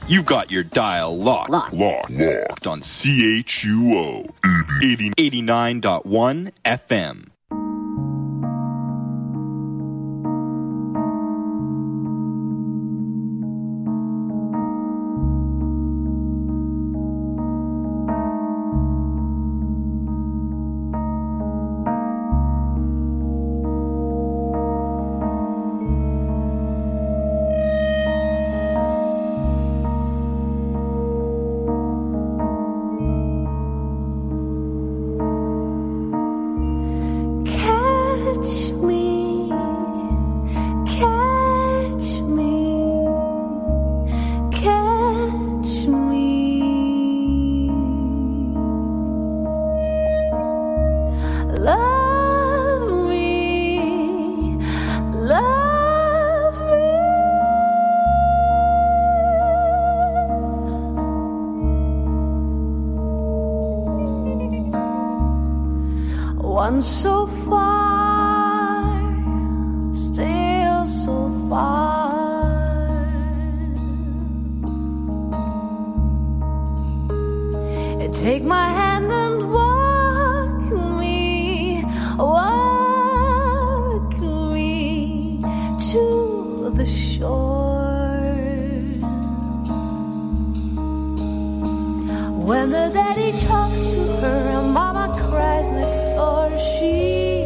You've got your dial locked on CHUO 89.1 FM. One so far, still so far. Take my hand and walk me to the shore. When the daddy talks to her and mama cries next door, she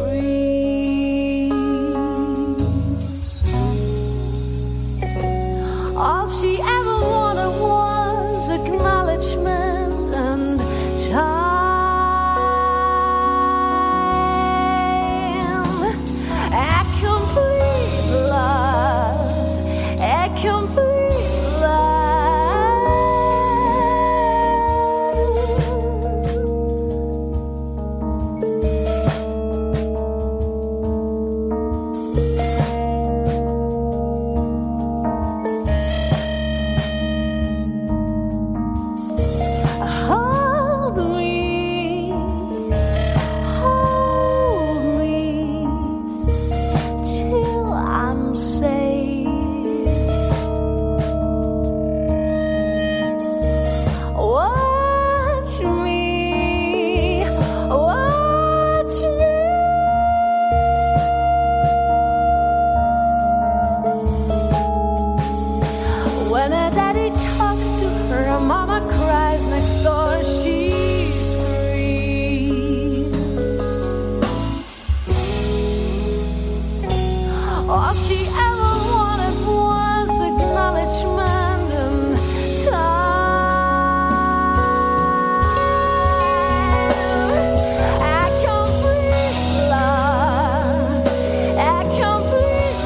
screams. All she ever wanted was acknowledgement and time. A complete love, a complete love. All she ever wanted was acknowledgement and time. A complete love, a complete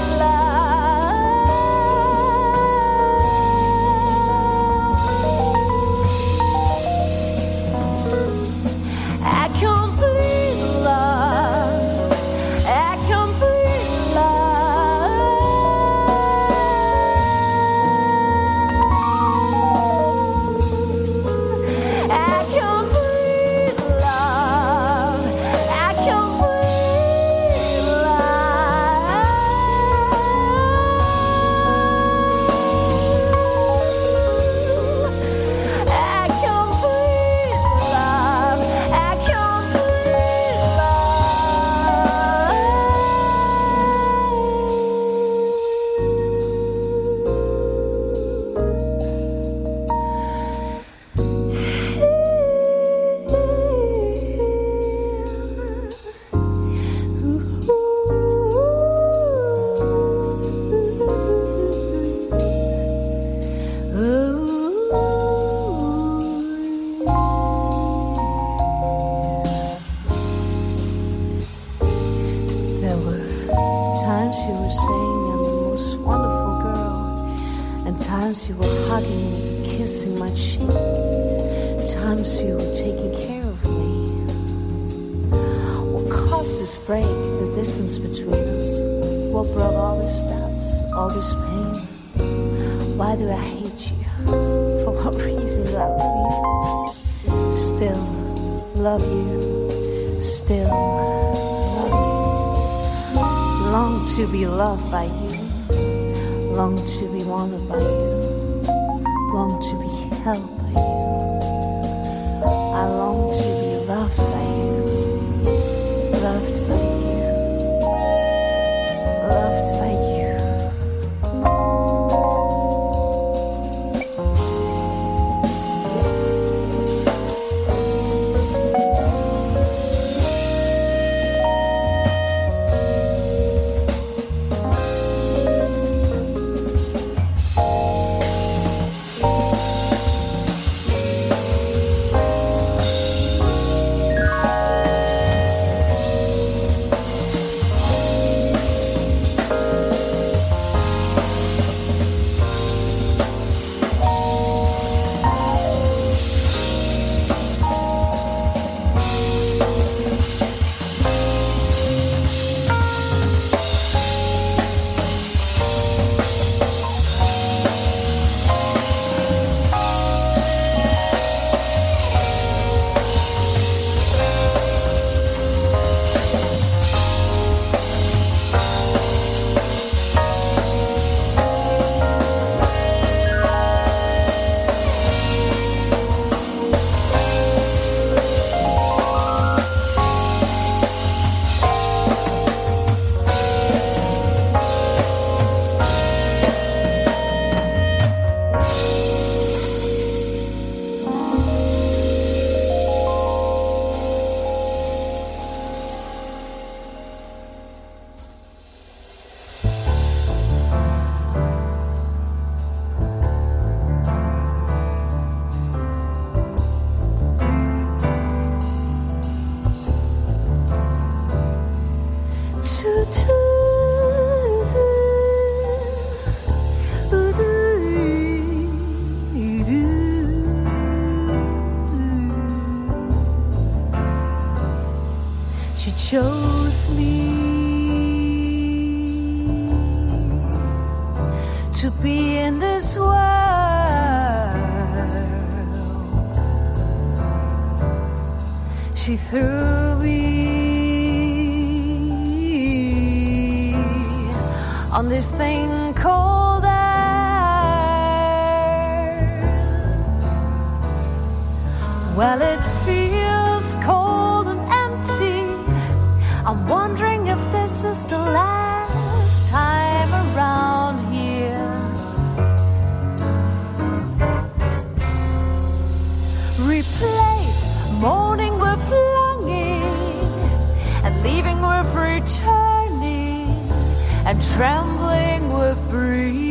love. A complete love, a complete times you were hugging me, kissing my cheek. Times you were taking care of me. What caused this break, the distance between us? What brought all these doubts, all this pain? Why do I hate you? For what reason do I love you? Still love you. Still love you. Long to be loved by you. Long to be wanted by you. long to be held by you. I long to be loved by you, loved by you, loved by you. She chose me to be in this world. She threw me on this thing called earth. Well, it feels cold and empty. I'm wondering if this is the last time around here. Replace mourning with longing, and leaving with returning, and trembling with breathing.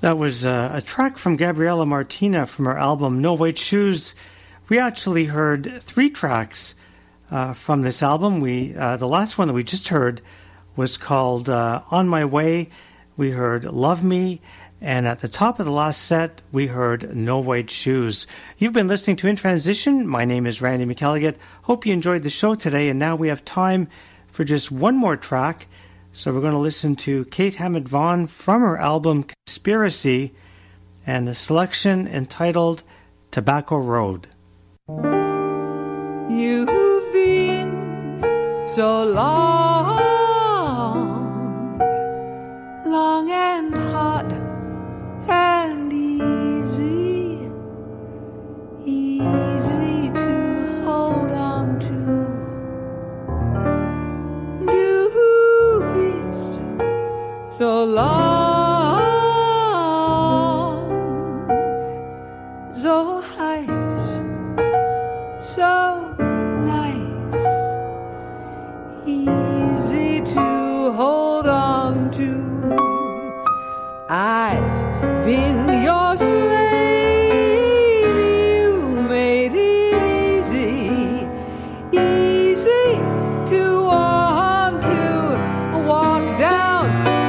That was a track from Gabriela Martina from her album No White Shoes. We actually heard 3 tracks from this album. The last one that we just heard was called On My Way. We heard Love Me. And at the top of the last set, we heard No White Shoes. You've been listening to In Transition. My name is Randy McElligott. Hope you enjoyed the show today. And now we have time for just one more track. So we're going to listen to Kate Hammett Vaughan from her album Conspiracy and the selection entitled Tobacco Road. You've been so long and hard and easy to hold on to. So long, so high, so nice, easy to hold on to. I've been your slave, you made it easy to want to walk down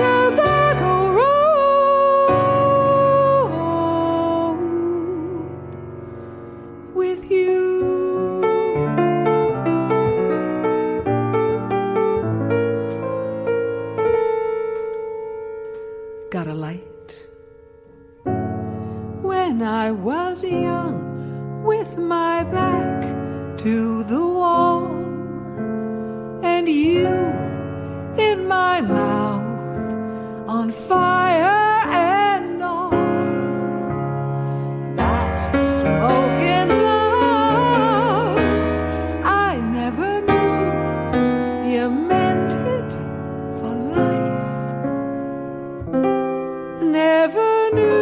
I was young, with my back to the wall, and you in my mouth, on fire and all. That smoking love, I never knew you meant it for life. Never knew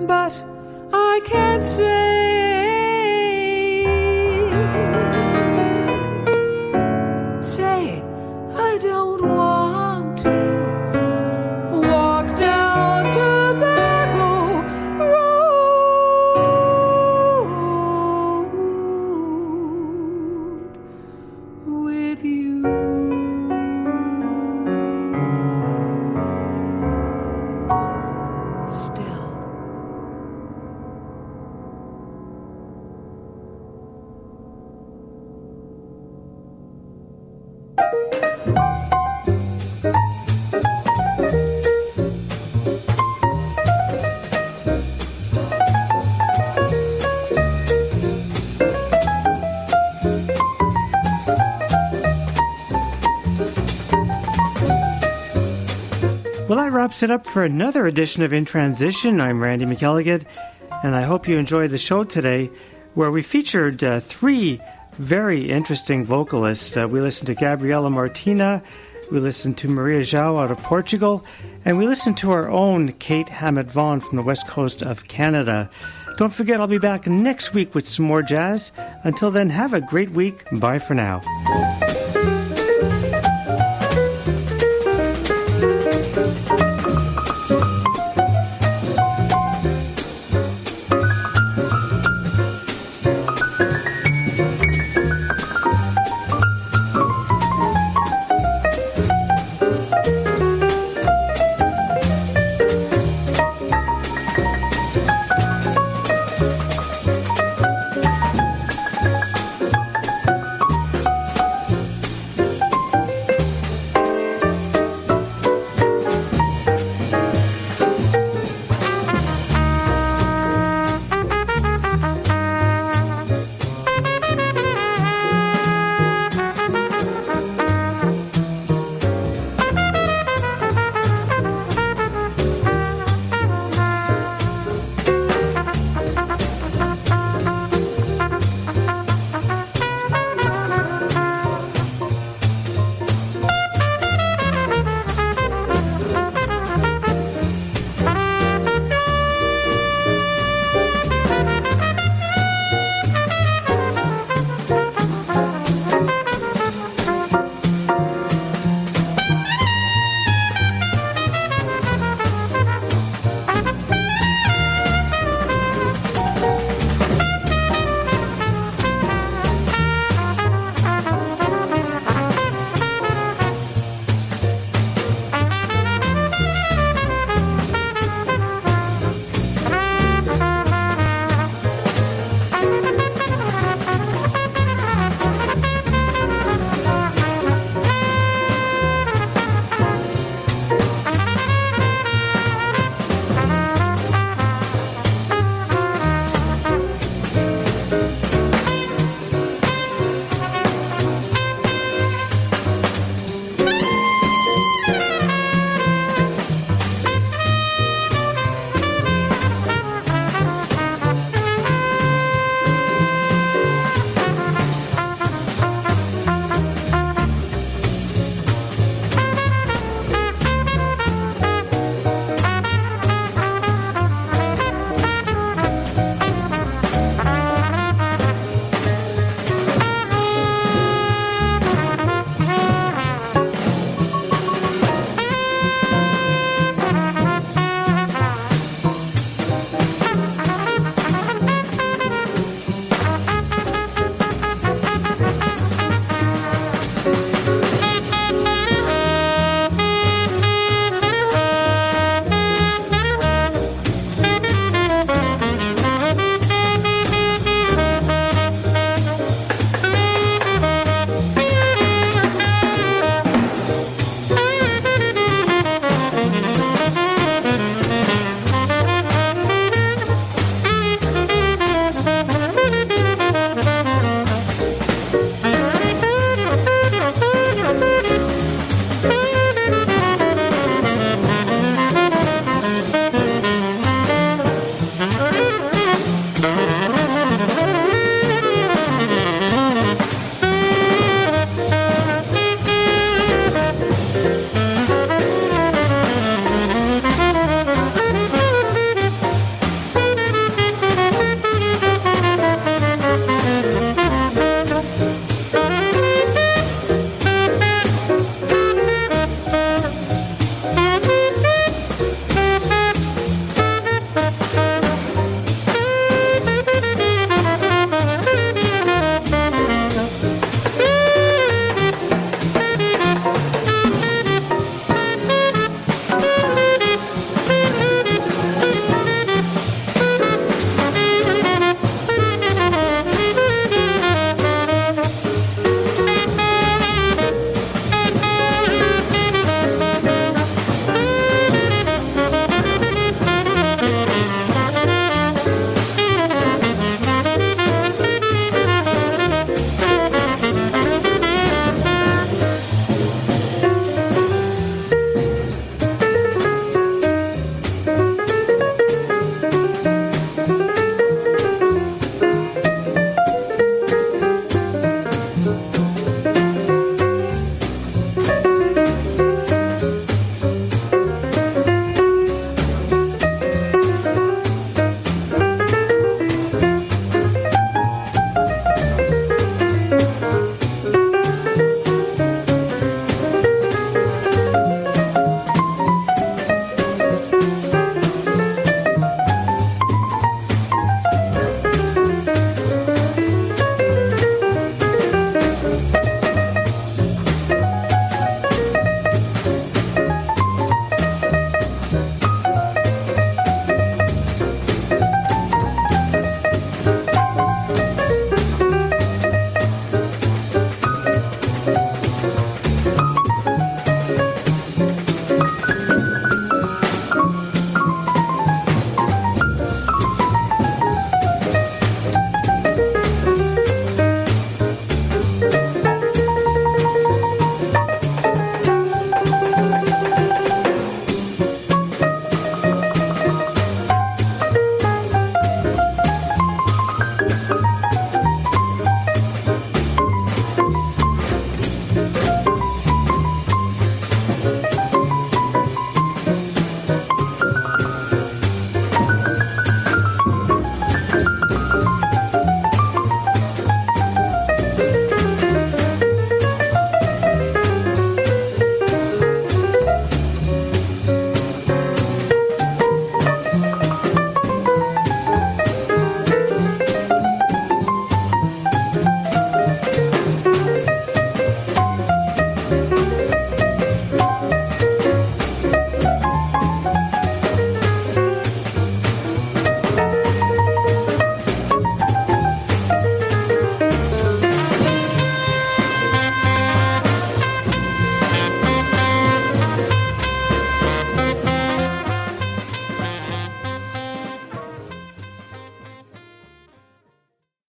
but I can't say. Say, I don't want to walk down Tobacco Road with you. Still. Well, that wraps it up for another edition of In Transition. I'm Randy McElligott, and I hope you enjoyed the show today, where we featured three very interesting vocalists. We listened to Gabriela Martina, we listened to Maria João out of Portugal, and we listened to our own Kate Hammett-Vaughan from the west coast of Canada. Don't forget, I'll be back next week with some more jazz. Until then, have a great week. Bye for now.